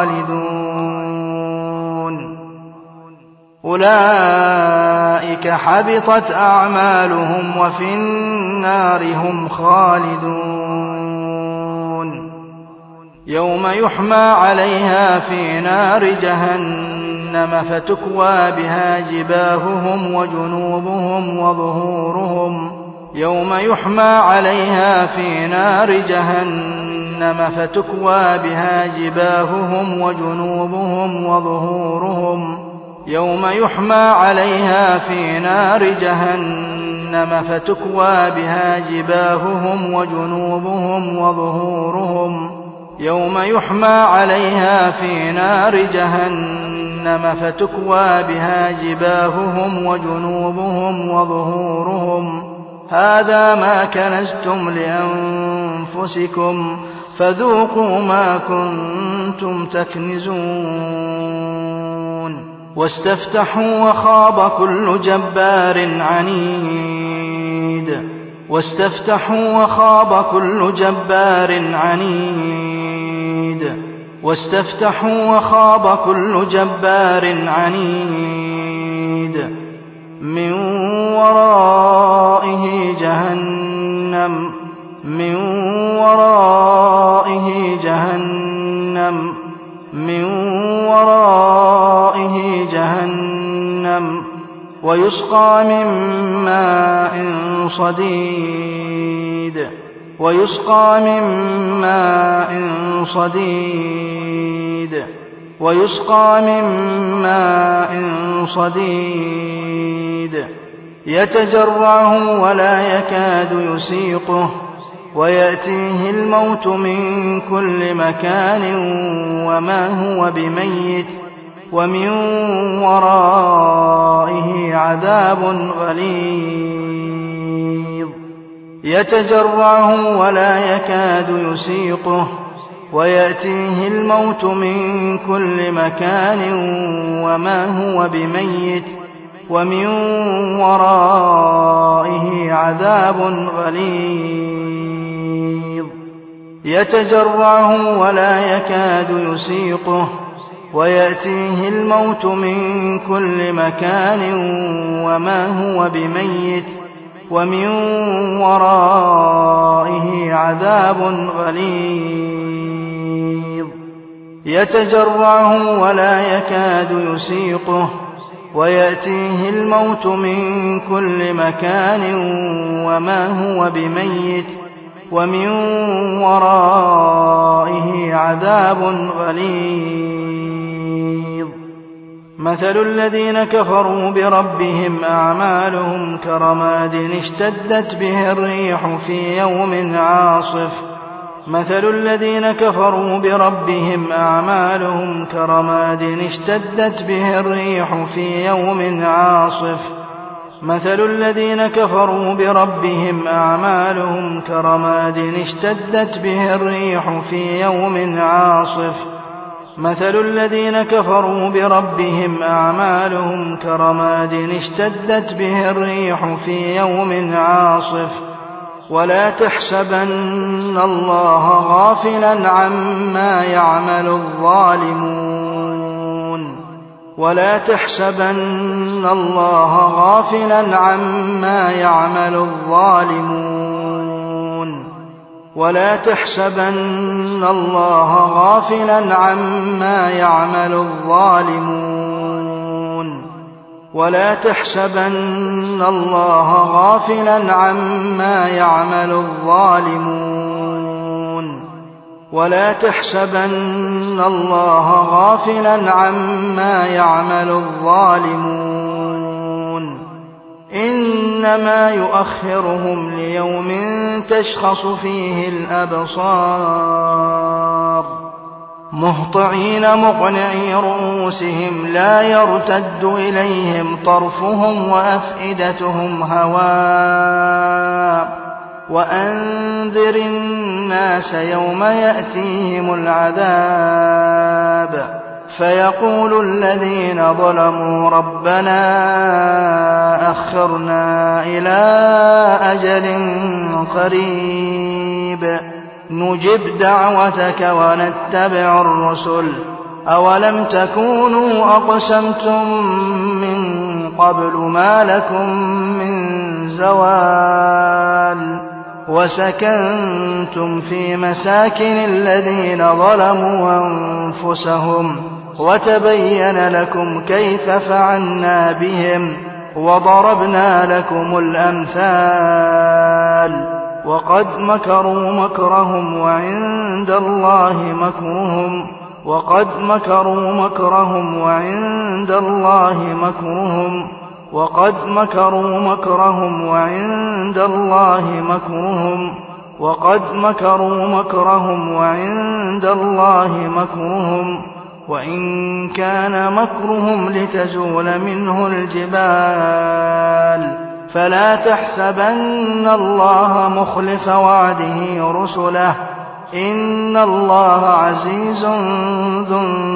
خالدون أولئك حبطت أعمالهم وفي النار هم خالدون يوم يحمى عليها في نار جهنم فتكوى بها جباههم وجنوبهم وظهورهم يوم يحمى عليها في نار جهنم فتكوى بها جباههم وجنوبهم وظهورهم يوم يحمى عليها في نار جهنم فتكوى بها جباههم وجنوبهم وظهورهم يوم يحمى عليها في نار جهنم فتكوى بها جباههم وجنوبهم وظهورهم هذا ما كنزتم لأنفسكم فذوقوا ما كنتم تكنزون واستفتحوا وخاب كل جبار عنيد واستفتحوا وخاب كل جبار عنيد من ورائه جهنم من ورائه جهنم من ورائه جهنم ويسقى من ماء صديد ويسقى من ماء صديد ويسقى من ماء صديد يتجرعه ولا يكاد يسيقه ويأتيه الموت من كل مكان وما هو بميت ومن ورائه عذاب غليظ يتجرعه ولا يكاد يسيقه ويأتيه الموت من كل مكان وما هو بميت ومن ورائه عذاب غليظ يتجرعه ولا يكاد يسيقه ويأتيه الموت من كل مكان وما هو بميت ومن ورائه عذاب غليظ يتجرعه ولا يكاد يسيقه ويأتيه الموت من كل مكان وما هو بميت ومن ورائه عذاب غليظ مثل الذين كفروا بربهم أعمالهم كرماد اشتدت به الريح في يوم عاصف مثل الذين كفروا بربهم أعمالهم كرماد اشتدت به الريح في يوم عاصف مثل الذين كفروا بربهم أعمالهم كرماد اشتدت به الريح في يوم عاصف مثل الذين كفروا بربهم أعمالهم كرماد اشتدت به الريح في يوم عاصف ولا تحسبن الله غافلا عما يعمل الظالمون ولا تحسبن الله غافلا عما يعمل الظالمون ولا تحسبن الله غافلا عما يعمل الظالمون ولا تحسبن الله غافلا عما يعمل الظالمون ولا تحسبن الله غافلا عما يعمل الظالمون إنما يؤخرهم ليوم تشخص فيه الأبصار مهطعين مقنعي رؤوسهم لا يرتد إليهم طرفهم وأفئدتهم هواء وأنذر الناس يوم يأتيهم العذاب فيقول الذين ظلموا ربنا أخرنا إلى أجل قريب نجب دعوتك ونتبع الرسل أولم تكونوا أقسمتم من قبل ما لكم من زوال وسكنتم في مساكن الذين ظلموا أنفسهم وتبين لكم كيف فعلنا بهم وضربنا لكم الأمثال وقد مكروا مكرهم وعند الله مكرهم وقد مكروا مكرهم وعند الله مكرهم وقد مكروا مكرهم وعند الله مكرهم وقد مكروا مكرهم وعند الله مكرهم وإن كان مكرهم لتزول منه الجبال فلا تحسبن الله مخلف وعده رسله إن الله عزيز ذو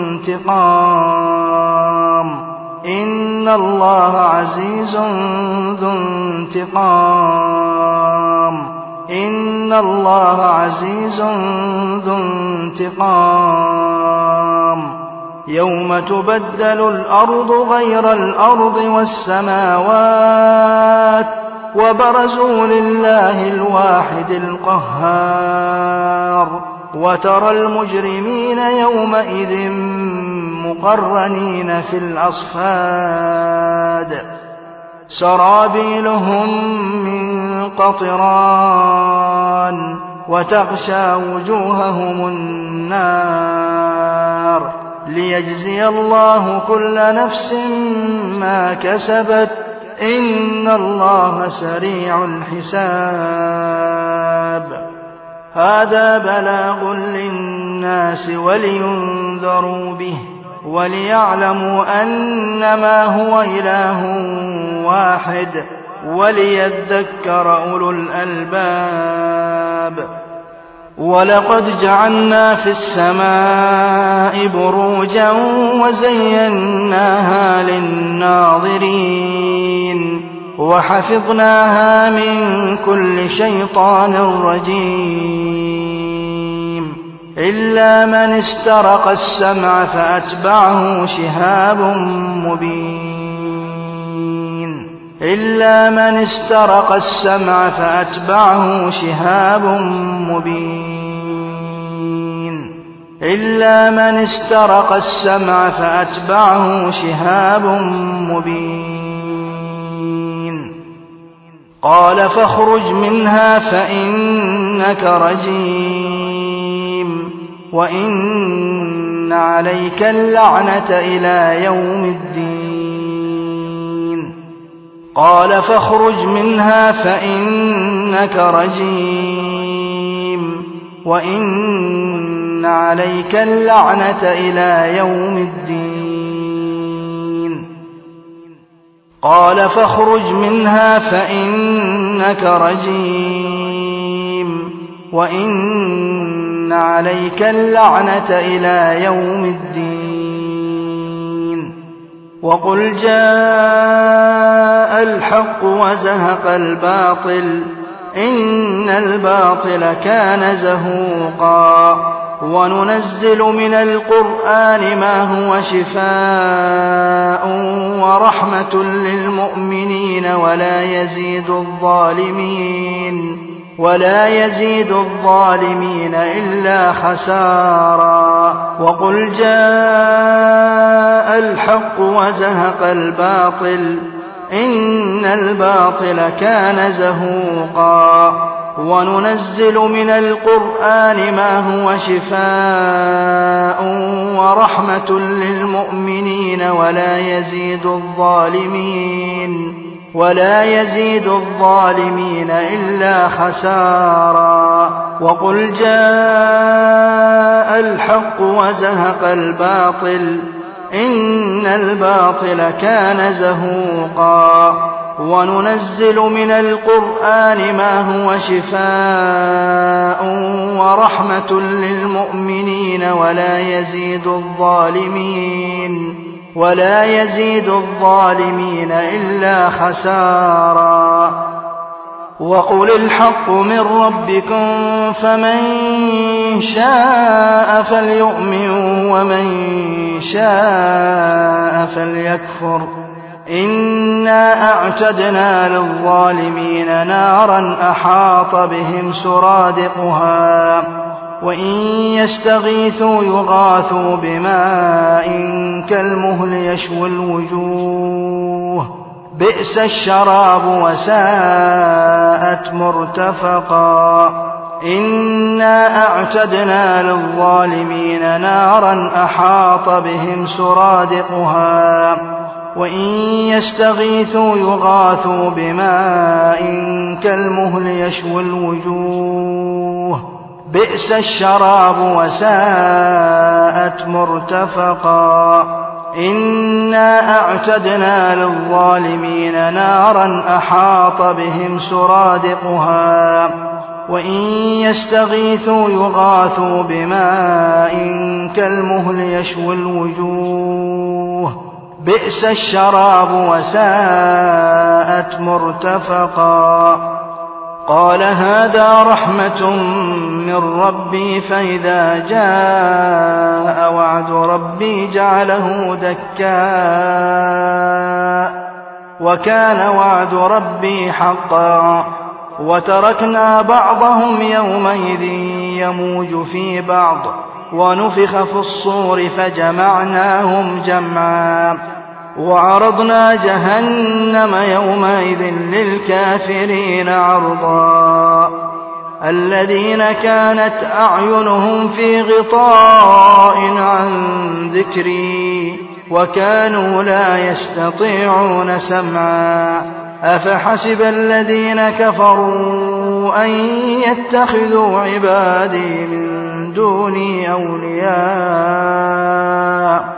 انتقام إن الله عزيز ذو انتقام إن الله عزيز ذو انتقام يوم تبدل الأرض غير الأرض والسماوات وبرزوا لله الواحد القهار وترى المجرمين يومئذ مقرنين في الأصفاد سرابيلهم من قطران وتغشى وجوههم النار ليجزي الله كل نفس ما كسبت إن الله سريع الحساب هذا بلاغ للناس ولينذروا به وليعلموا أنما هو إله واحد وليذكر أولو الألباب ولقد جعلنا في السماء بروجا وزيناها للناظرين وحفظناها من كل شيطان رجيم إلا من استرق السمع فأتبعه شهاب مبين إلا من استرق السمع فأتبعه شهاب مبين إلا من استرق السمع فأتبعه شهاب مبين قال فاخرج منها فإنك رجيم وإن عليك اللعنة إلى يوم الدين قال فاخرج منها فإنك رجيم وإن عليك اللعنة إلى يوم الدين قال فاخرج منها فإنك رجيم وإن عليك اللعنة إلى يوم الدين وقل جاء الحق وزهق الباطل إن الباطل كان زهوقا وننزل من القرآن ما هو شفاء ورحمة للمؤمنين ولا يزيد الظالمين إلا خسارا وقل جاء الحق وزهق الباطل إن الباطل كان زهوقا وننزل من القرآن ما هو شفاء ورحمة للمؤمنين ولا يزيد الظالمين إلا خسارا وقل جاء الحق وزهق الباطل إن الباطل كان زهوقا وننزل من القرآن ما هو شفاء ورحمة للمؤمنين ولا يزيد الظالمين إلا خسارا وقل الحق من ربكم فمن شاء فليؤمن ومن شاء فليكفر إنا أعتدنا للظالمين نارا أحاط بهم سرادقها وإن يستغيثوا يغاثوا بماء كالمهل يشوي الوجوه بئس الشراب وساءت مرتفقا إنا أعتدنا للظالمين نارا أحاط بهم سرادقها وإن يستغيثوا يغاثوا بماء كالمهل يشوي الوجوه بئس الشراب وساءت مرتفقا إنا أعتدنا للظالمين نارا أحاط بهم سرادقها وإن يستغيثوا يغاثوا بماء كالمهل يشوي الوجوه بئس الشراب وساءت مرتفقا قال هذا رحمة من ربي فإذا جاء وعد ربي جعله دكاء وكان وعد ربي حقا وتركنا بعضهم يومئذ يموج في بعض ونفخ في الصور فجمعناهم جمعا وعرضنا جهنم يومئذ للكافرين عرضا الذين كانت أعينهم في غطاء عن ذكري وكانوا لا يستطيعون سمعا أفحسب الذين كفروا أن يتخذوا عبادي من دوني أولياء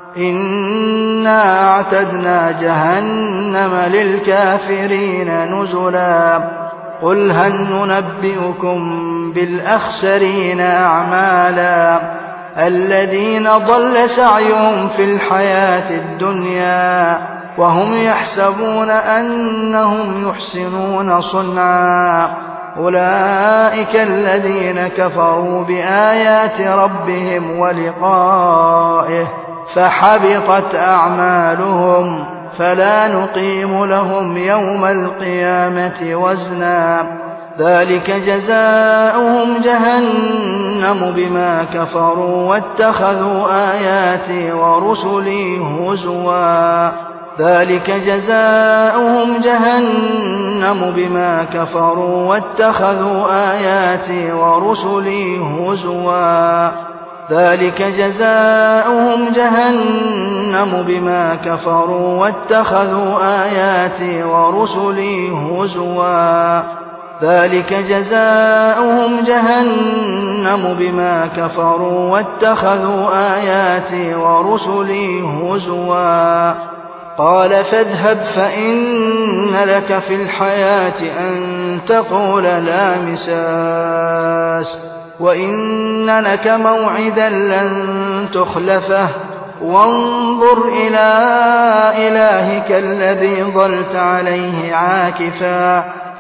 إنا أعتدنا جهنم للكافرين نزلا قل هل ننبئكم بالأخسرين أعمالا الذين ضل سعيهم في الحياة الدنيا وهم يحسبون أنهم يحسنون صنعا أولئك الذين كفروا بآيات ربهم ولقائه فحبطت أعمالهم فلا نقيم لهم يوم القيامة وزنا ذلك جزاؤهم جهنم بما كفروا واتخذوا آياتي ورسلي هزوا ذلك جزاؤهم جهنم بما كفروا واتخذوا آياتي ورسلي هزوا ذلك جزاؤهم جهنم بما كفروا واتخذوا آياتي ورسلي هزوا ذلك جزاؤهم جهنم بما كفروا واتخذوا آياتي ورسلي هزوا قال فاذهب فإن لك في الحياة أن تقول لا مساس وإن لك موعدا لن تخلفه وانظر إلى إلهك الذي ظلت عليه عاكفا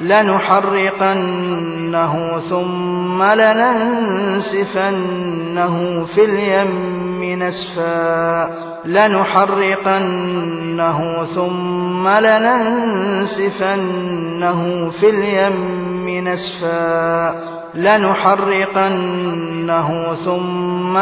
لنحرقنه ثم لننسفنه في اليم نسفا لنحرقنه ثم لننسفنه في اليم نسفا لنحرقنه ثم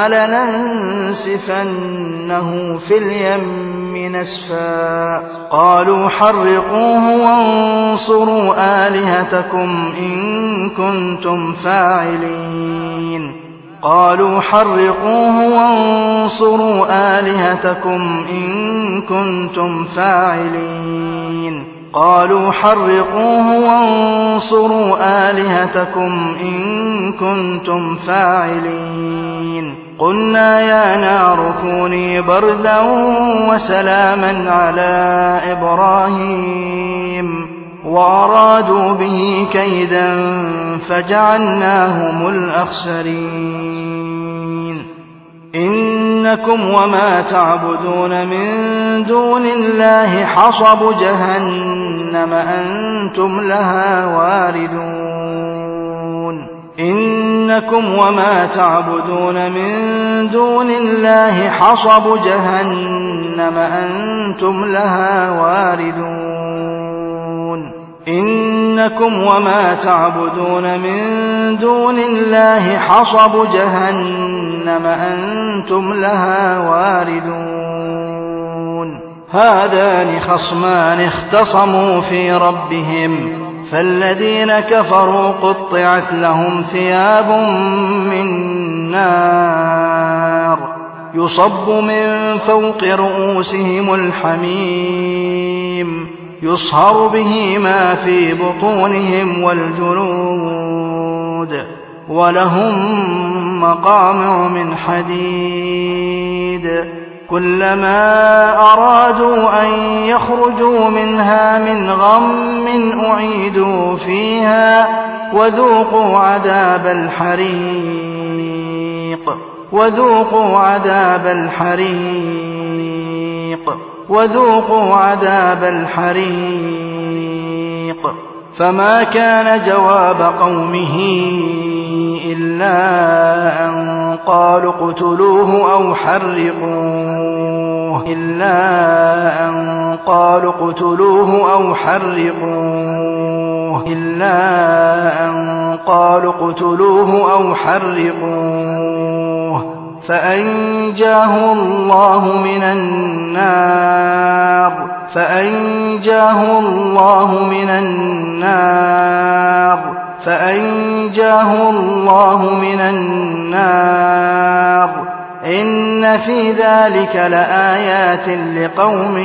لننسفنه في اليم نسفا قالوا حرقوه وانصروا آلهتكم إن كنتم فاعلين قالوا حرقوه وانصروا آلهتكم إن كنتم فاعلين قالوا حرقوه وانصروا آلهتكم إن كنتم فاعلين قلنا يا نار كوني بردا وسلاما على إبراهيم وأرادوا به كيدا فجعلناهم الأخسرين إنكم وما تعبدون من دون الله حصب جهنم أنتم لها واردون إنكم وما تعبدون من دون الله حصب جهنم أنتم لها واردون إنكم وما تعبدون من دون الله حصب جهنم أنتم لها واردون هذان خصمان اختصموا في ربهم فالذين كفروا قطعت لهم ثياب من نار يصب من فوق رؤوسهم الحميم يصهر به ما في بطونهم والجلود ولهم مقامع من حديد كلما أرادوا أن يخرجوا منها من غم أعيدوا فيها وذوقوا عذاب الحريق وذوقوا عذاب الحريق وذوقوا عذاب الحريق فما كان جواب قومه إلا أن قالوا اقتلوه أو حرقوه فأنجاه الله من النار إن في ذلك لآيات لقوم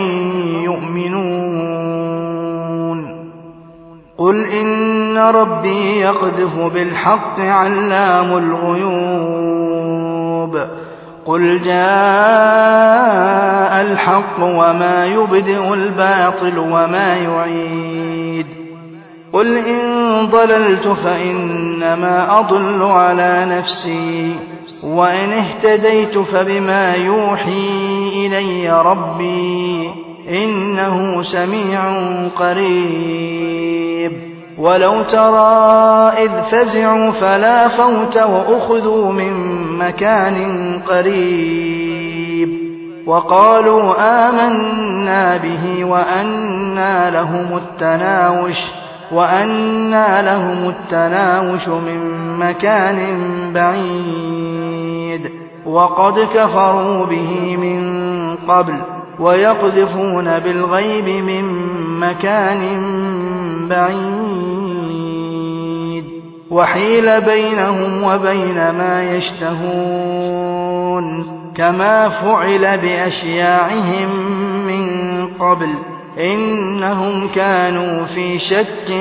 يؤمنون قل إن ربي يقذف بالحق علام الغيوب قل جاء الحق وما يبدئ الباطل وما يعيد قل إن ضللت فإنما أضل على نفسي وإن اهتديت فبما يوحي إلي ربي إنه سميع قريب ولو ترى إذ فزعوا فلا فوت وأخذوا من مكان قريب وقالوا آمنا به وأنى لهم التناوش من مكان بعيد وقد كفروا به من قبل ويقذفون بالغيب من مكان بعيد وحيل بينهم وبين ما يشتهون كما فعل بأشياعهم من قبل إنهم كانوا في شك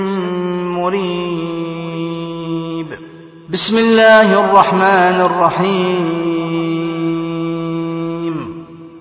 مريب بسم الله الرحمن الرحيم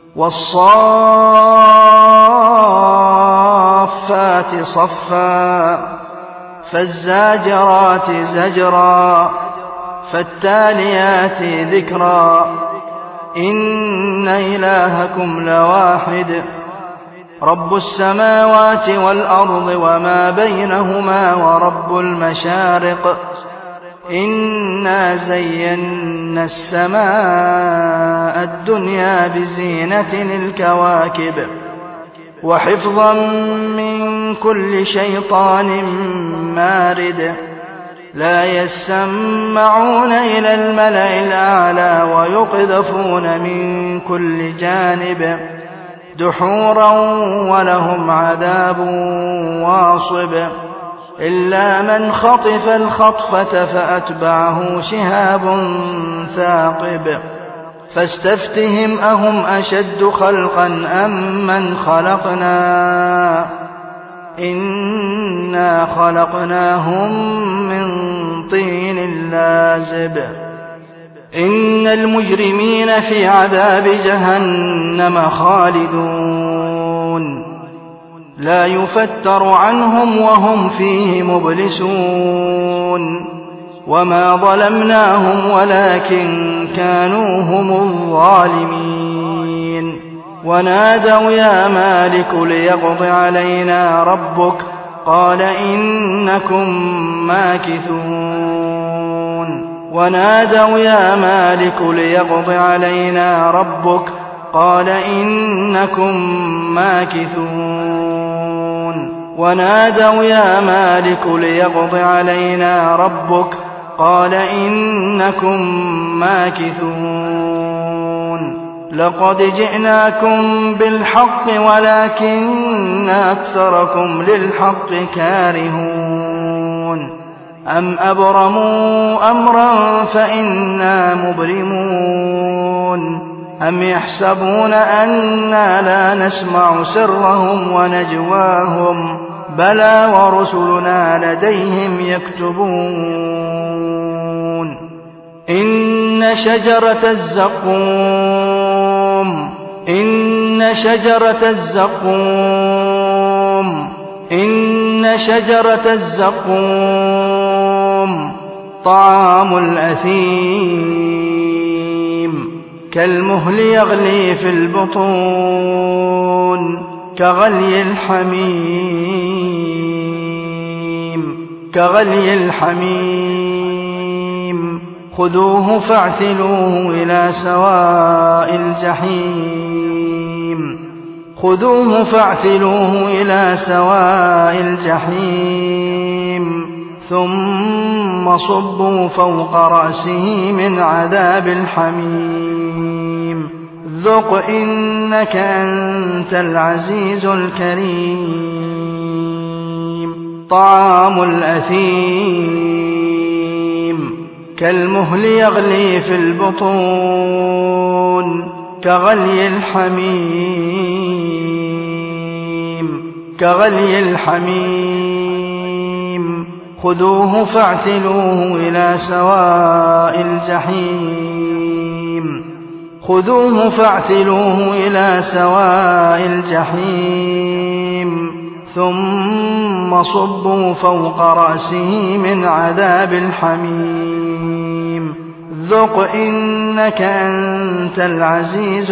والصافات صفا فالزاجرات زجرا فالتاليات ذكرا إن إلهكم لواحد رب السماوات والأرض وما بينهما ورب المشارق إنا زينا السماء الدنيا بزينة الكواكب وحفظا من كل شيطان مارد لا يسمعون إلى الملأ الأعلى ويقذفون من كل جانب دحورا ولهم عذاب واصب إلا من خطف الخطفة فأتبعه شهاب ثاقب فاستفتهم أهم أشد خلقا أم من خلقنا إنا خلقناهم من طين لازب إن المجرمين في عذاب جهنم خالدون لا يفتر عنهم وهم فيه مبلسون وما ظلمناهم ولكن كانوا هم الظالمين ونادوا يا مالك ليقض علينا ربك قال إنكم ماكثون ونادوا يا مالك ليقض علينا ربك قال إنكم ماكثون ونادوا يا مالك ليقض علينا ربك قال إنكم ماكثون لقد جئناكم بالحق ولكن أكثركم للحق كارهون أم أبرموا أمرا فإنا مبرمون أم يحسبون أنا لا نسمع سرهم ونجواهم بلى ورسلنا لديهم يكتبون إن شجرة الزقوم طعام الأثيم كالمهل يغلي في البطون كغلي الحميم كغلي الحميم خذوه فاعتلوه إلى سواء الجحيم خذوه فاعتلوه إلى سواء الجحيم ثم صبوا فوق رأسه من عذاب الحميم ذق إنك أنت العزيز الكريم طعام الأثيم كالمهل يغلي في البطون كغلي الحميم خذوه فاعتلوه إلى سواء الجحيم خذوه فاعتلوه إلى سواء الجحيم ثم صبوا فوق رأسه من عذاب الحميم ذق إنك أنت العزيز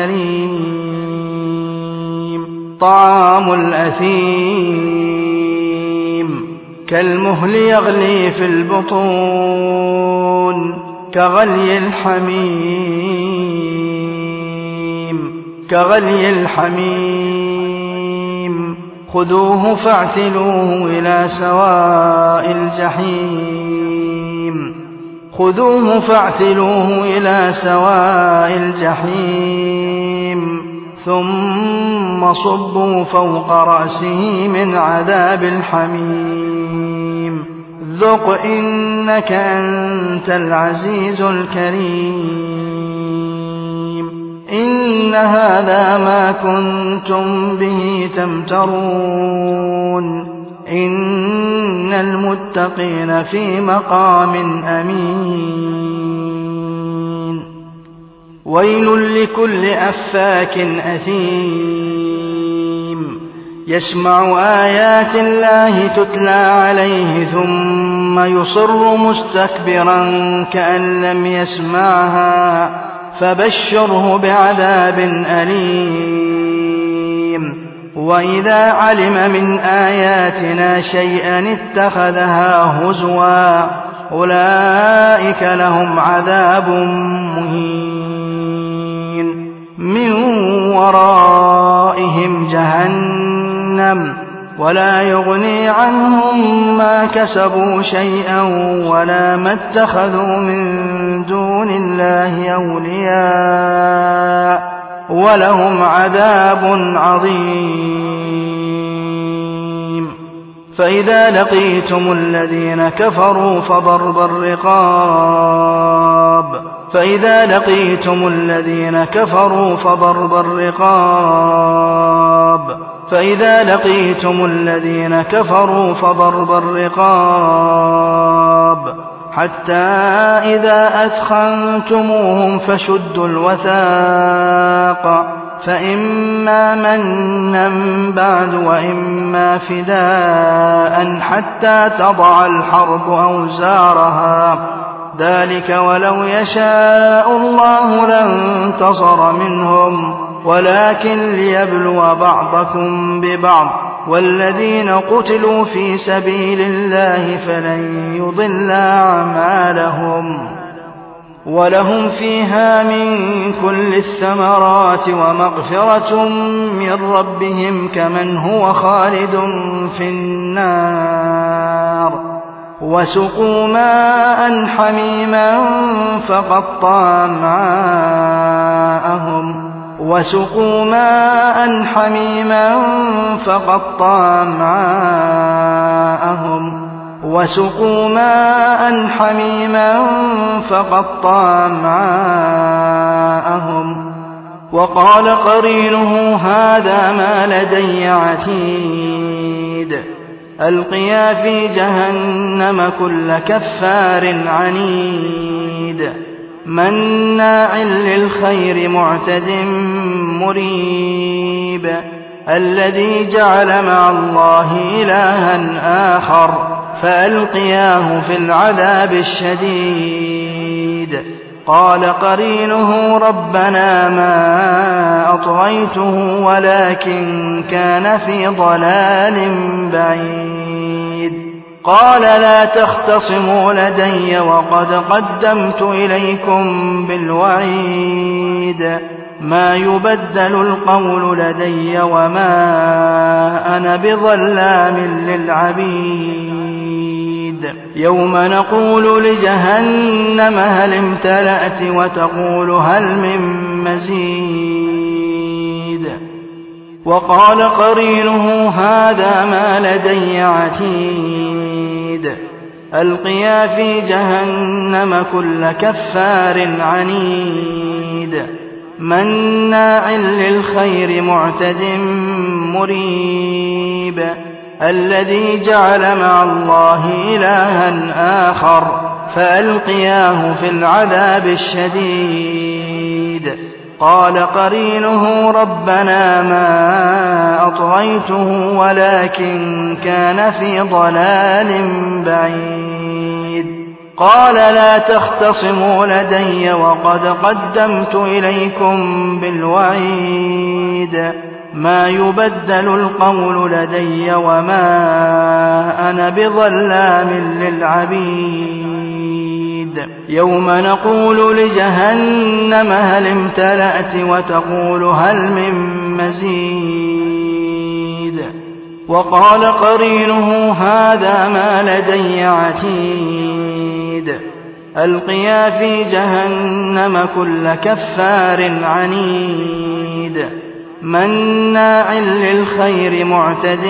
الكريم طعام الأثيم كالمهل يغلي في البطون كغلي الحميم خذوه فاعتلوه إلى سواء الجحيم خذوه فاعتلوه إلى سواء الجحيم ثم صبوا فوق رأسه من عذاب الحميم ذق إنك أنت العزيز الكريم إن هذا ما كنتم به تمترون إن المتقين في مقام أمين ويل لكل أفاك أثيم يسمع آيات الله تتلى عليه ثم يصر مستكبرا كأن لم يسمعها فبشره بعذاب أليم وإذا علم من آياتنا شيئا اتخذها هزوا أولئك لهم عذاب مهين من ورائهم جهنم ولا يغني عنهم ما كسبوا شيئا ولا ما اتخذوا من دون الله أولياء ولهم عذاب عظيم فإذا لقيتم الذين كفروا فضرب الرقاب حتى إذا أثخنتموهم فشدوا الوثاق فإما منا بعد وإما فداء حتى تضع الحرب أوزارها ذلك ولو يشاء الله لانتصر منهم ولكن ليبلو بعضكم ببعض والذين قتلوا في سبيل الله فلن يضل أعمالهم ولهم فيها من كل الثمرات ومغفرة من ربهم كمن هو خالد في النار وسقوا ماء حميما فقطع أمعاءهم وقال قرينه هذا ما لدي عتيد ألقيا في جهنم كل كفار عنيد مناع للخير معتد مريب الذي جعل مع الله إلها آخر فألقياه في العذاب الشديد قال قرينه ربنا ما أطغيته ولكن كان في ضلال بعيد قال لا تختصموا لدي وقد قدمت إليكم بالوعيد ما يبدل القول لدي وما أنا بظلام للعبيد يوم نقول لجهنم هل امتلأت وتقول هل من مزيد وقال قرينه هذا ما لدي عتيد ألقيا في جهنم كل كفار عنيد مناع للخير معتد مريب الذي جعل مع الله إلها آخر فألقياه في العذاب الشديد قال قرينه ربنا ما أطغيته ولكن كان في ضلال بعيد قال لا تختصموا لدي وقد قدمت إليكم بالوعيد ما يبدل القول لدي وما أنا بظلام للعبيد يوم نقول لجهنم هل امتلأت وتقول هل من مزيد وقال قرينه هذا ما لدي عتيد ألقيا في جهنم كل كفار عنيد مناع للخير معتد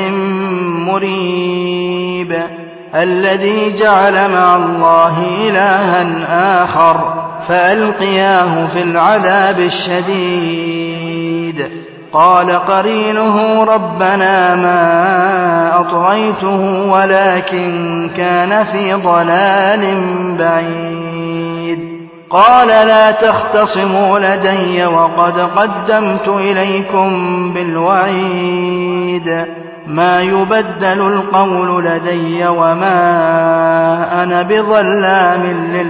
مريب الذي جعل مع الله إلها آخر فألقياه في العذاب الشديد قال قرينه ربنا ما أطغيته ولكن كان في ضلال بعيد قال لا تختصموا لدي وقد قدمت إليكم بالوعيد ما يبدل القول لدي وما أنا بظلام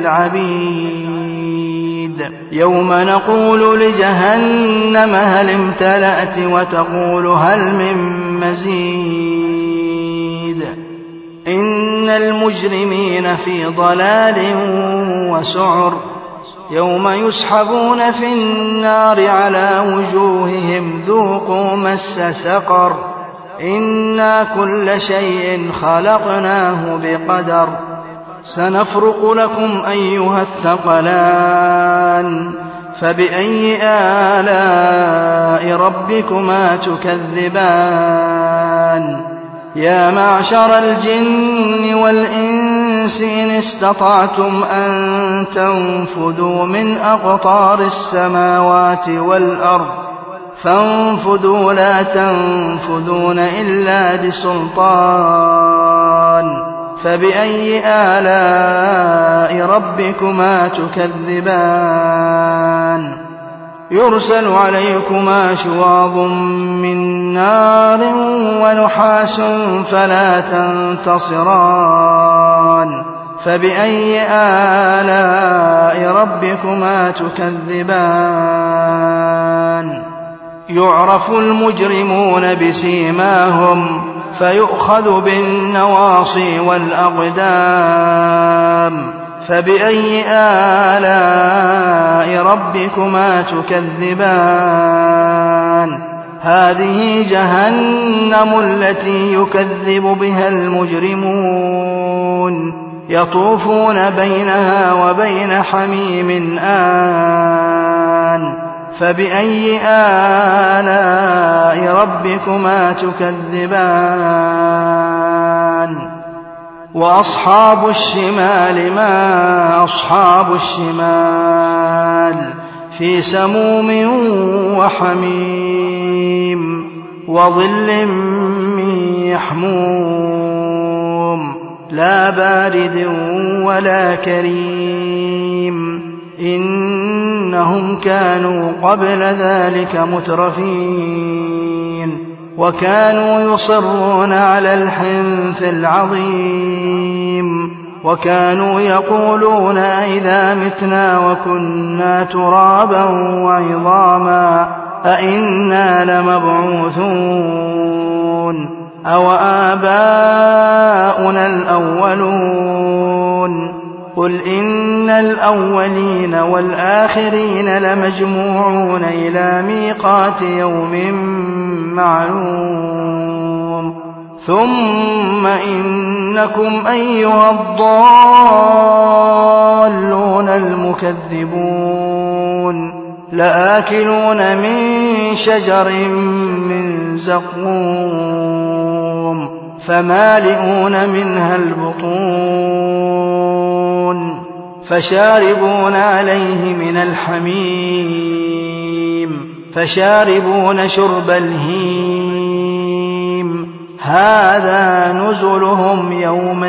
للعبيد يوم نقول لجهنم هل امتلأت وتقول هل من مزيد إن المجرمين في ضلال وسعر يوم يسحبون في النار على وجوههم ذوقوا مس سقر إنا كل شيء خلقناه بقدر سنفرق لكم أيها الثقلان فبأي آلاء ربكما تكذبان يا معشر الجن والإنس إن استطعتم أن تنفذوا من أقطار السماوات والأرض فانفذوا لا تنفذون إلا بسلطان فبأي آلاء ربكما تكذبان يرسل عليكما شواظ من نار ونحاس فلا تنتصران فبأي آلاء ربكما تكذبان يعرف المجرمون بسيماهم فيؤخذ بالنواصي والأقدام فبأي آلاء ربكما تكذبان هذه جهنم التي يكذب بها المجرمون يطوفون بينها وبين حميم آن فبأي آلاء ربكما تكذبان وأصحاب الشمال ما أصحاب الشمال في سموم وحميم وظل من يحموم لا بارد ولا كريم إنهم كانوا قبل ذلك مترفين وكانوا يصرون على الحنث العظيم وكانوا يقولون إذا متنا وكنا ترابا وعظاما أئنا لمبعوثون أو آباؤنا آباؤنا الأولون قل إن الأولين والآخرين لمجموعون إلى ميقات يوم معلوم ثم إنكم أيها الضالون المكذبون لآكلون من شجر من زقوم فمالئون منها البطون فشاربون عليه من الحميم فشاربون شرب الهيم هذا نزلهم يوم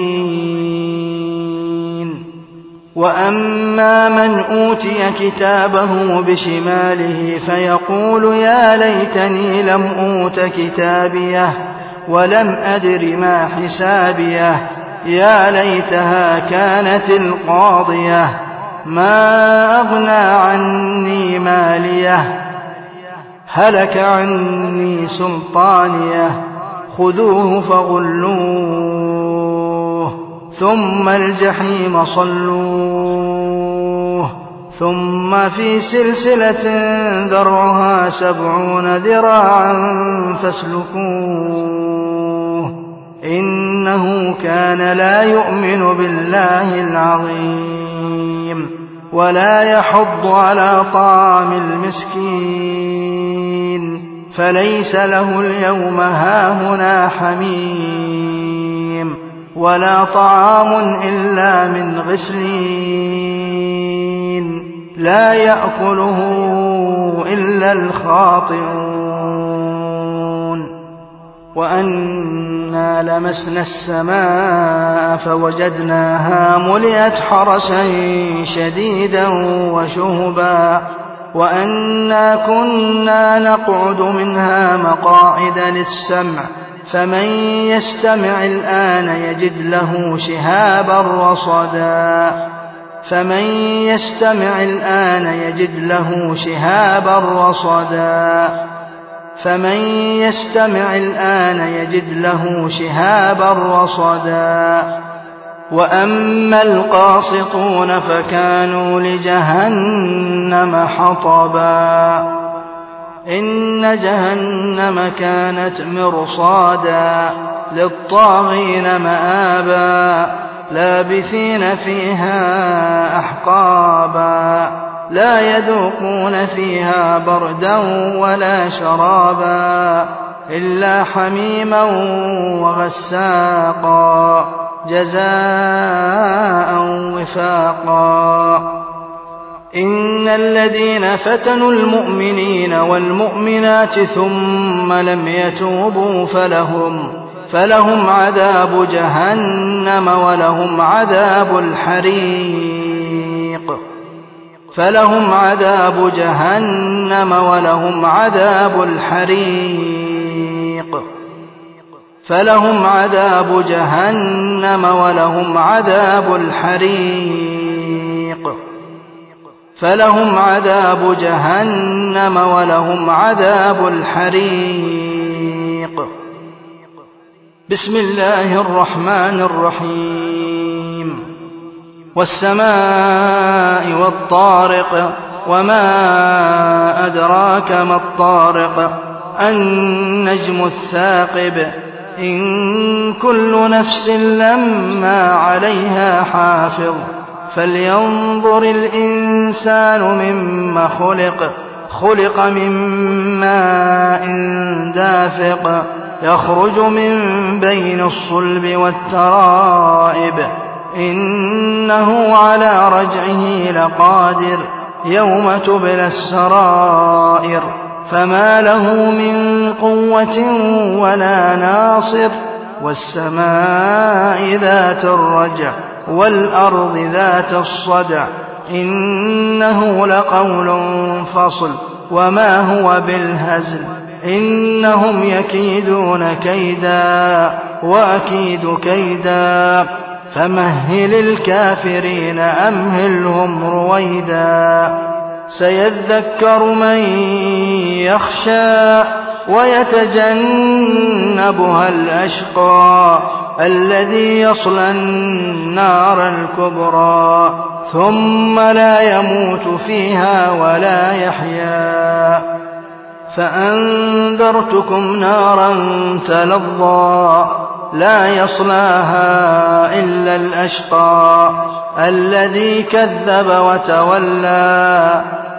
الدين وأما من أوتي كتابه بشماله فيقول يا ليتني لم أوت كتابيه ولم أدر ما حسابيه يا ليتها كانت القاضية ما أغنى عني ماليه هلك عني سلطانيه خذوه فغلوه ثم الجحيم صلوه ثم في سلسلة ذرعها 70 ذراعا فاسلكوه إنه كان لا يؤمن بالله العظيم ولا يحض على طعام المسكين فليس له اليوم هاهنا حميم ولا طعام إلا من غسلين لا يأكله إلا الخاطئون وأنا لمسنا السماء فوجدناها ملئت حرسا شديدا وشهبا وأنا كنا نقعد منها مقاعد للسمع فمن يستمع الآن يجد له شهابا رصدا فمن يستمع الآن يجد له شهابا رصدا فمن يستمع الآن يجد له شهابا رصدا وأما القاسطون فكانوا لجهنم حطبا إن جهنم كانت مرصادا للطاغين مآبا لابثين فيها أحقابا لا يذوقون فيها بردا ولا شرابا إلا حميما وغساقا جزاء وفاقا إن الذين فتنوا المؤمنين والمؤمنات ثم لم يتوبوا فلهم عذاب جهنم ولهم عذاب الحريق فلهم عذاب جهنم ولهم عذاب الحريق فلهم عذاب جهنم ولهم عذاب الحريق فلهم عذاب جهنم ولهم عذاب الحريق بسم الله الرحمن الرحيم والسماء والطارق وما أدراك ما الطارق النجم الثاقب إن كل نفس لما عليها حافظ فلينظر الإنسان مما خلق من ماء دافق يخرج من بين الصلب والترائب إنه على رجعه لقادر يوم تبلى السرائر فما له من قوة ولا ناصر والسماء ذات الرجع والأرض ذات الصدع إنه لقول فصل وما هو بالهزل إنهم يكيدون كيدا وأكيد كيدا فمهل الكافرين أمهلهم رويدا سيذكر من يخشى ويتجنبها الأشقى الذي يصلى النار الكبرى ثم لا يموت فيها ولا يحيا. فأنذرتكم نارا تلظى لا يصلاها إلا الأشقى الذي كذب وتولى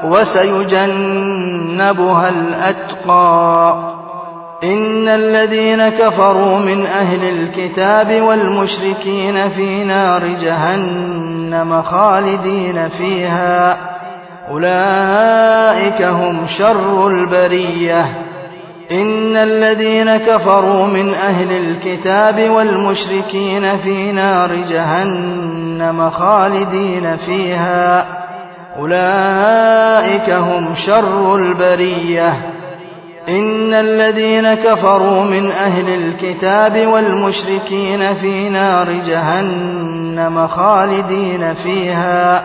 وسيجنبها الأتقى. إن الذين كفروا من أهل الكتاب والمشركين في نار جهنم خالدين فيها أولئك هم شر البرية. إن الذين كفروا من أهل الكتاب والمشركين في نار جهنم خالدين فيها أولئك هم شر البرية. إن الذين كفروا من أهل الكتاب والمشركين في نار جهنم خالدين فيها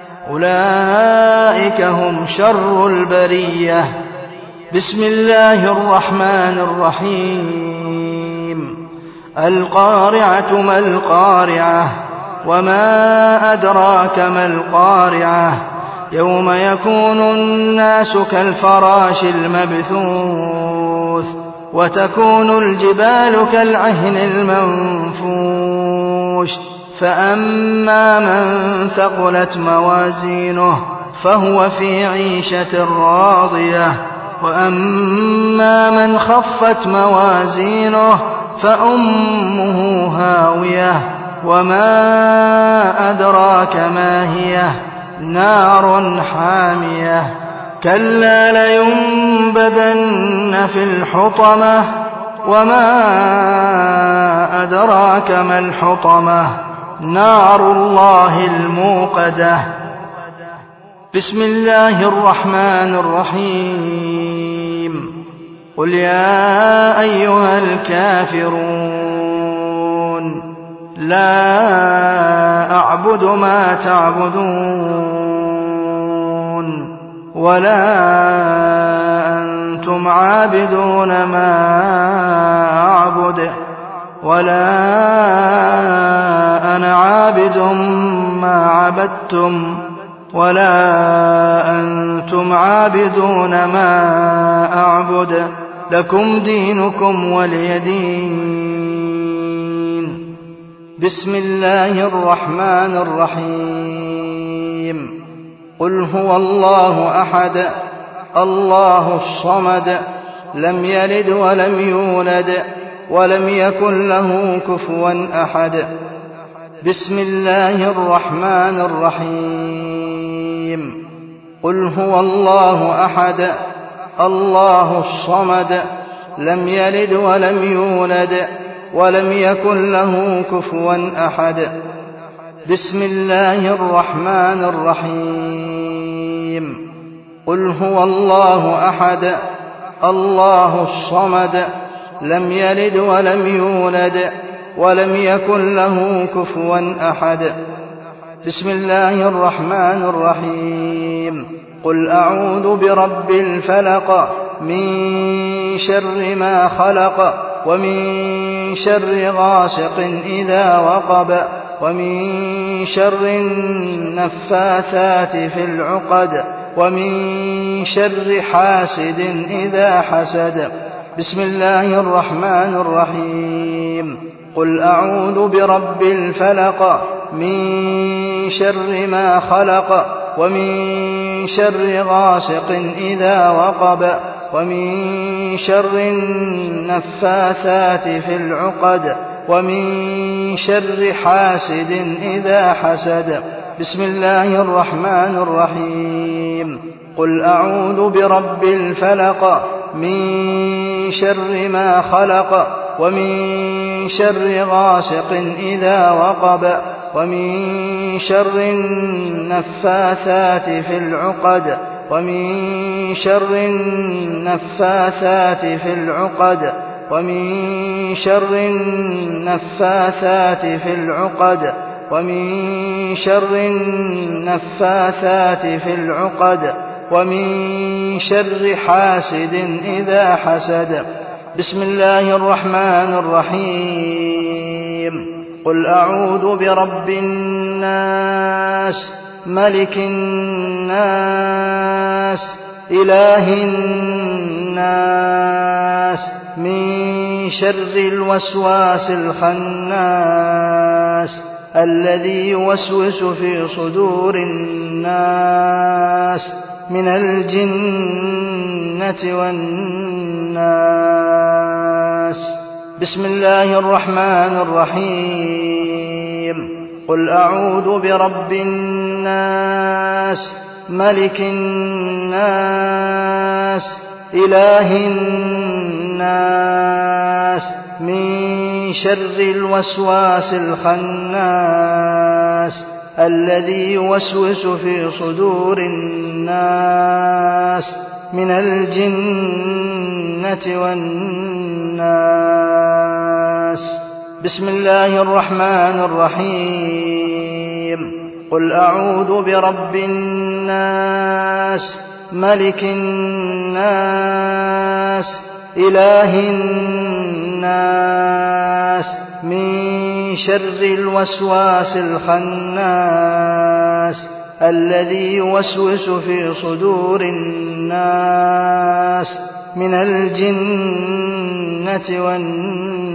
أولئك هم شر البرية. بسم الله الرحمن الرحيم. القارعة ما القارعة وما أدراك ما القارعة يوم يكون الناس كالفراش المبثوث وتكون الجبال كالعهن المنفوش. فأما من ثقلت موازينه فهو في عيشة راضية وأما من خفت موازينه فأمه هاوية وما أدراك ما هي نار حامية. كلا لينبذن في الحطمة وما أدراك ما الحطمة نار الله الموقدة. بسم الله الرحمن الرحيم. قل يا أيها الكافرون لا أعبد ما تعبدون ولا أنتم عابدون ما أعبد ولا أنا عابد ما عبدتم ولا أنتم عابدون ما أعبد لكم دينكم ولي دين. بسم الله الرحمن الرحيم. قل هو الله أحد الله الصمد لم يلد ولم يولد ولم يكن له كفوا أحد. بسم الله الرحمن الرحيم. قل هو الله أحد الله الصمد لم يلد ولم يولد ولم يكن له كفوا أحد. بسم الله الرحمن الرحيم. قل هو الله أحد الله الصمد لم يلد ولم يولد ولم يكن له كفوا أحد. بسم الله الرحمن الرحيم. قل أعوذ برب الفلق من شر ما خلق ومن شر غاسق إذا وقب ومن شر النفاثات في العقد ومن شر حاسد إذا حسد. بسم الله الرحمن الرحيم. قل أعوذ برب الفلق من شر ما خلق ومن شر غاسق إذا وقب ومن شر النفاثات في العقد ومن شر حاسد إذا حسد. بسم الله الرحمن الرحيم. قل أعوذ برب الفلق من شر ما خلق ومن شر غاسق إذا وقب ومن شر النفاثات في العقد ومن شر النفاثات في العقد ومن شر النفاثات في العقد ومن شر النفاثات في العقد ومن شر حاسد إذا حسد. بسم الله الرحمن الرحيم. قل أعوذ برب الناس ملك الناس إله الناس من شر الوسواس الخناس الذي يوسوس في صدور الناس من الجنة والناس. بسم الله الرحمن الرحيم. قل أعوذ برب الناس ملك الناس إله الناس من شر الوسواس الخناس الذي يوسوس في صدور الناس من الجنة والناس. بسم الله الرحمن الرحيم. قل أعوذ برب الناس ملك الناس إله الناس من شر الوسواس الخناس الذي يوسوس في صدور الناس من الجنة والناس.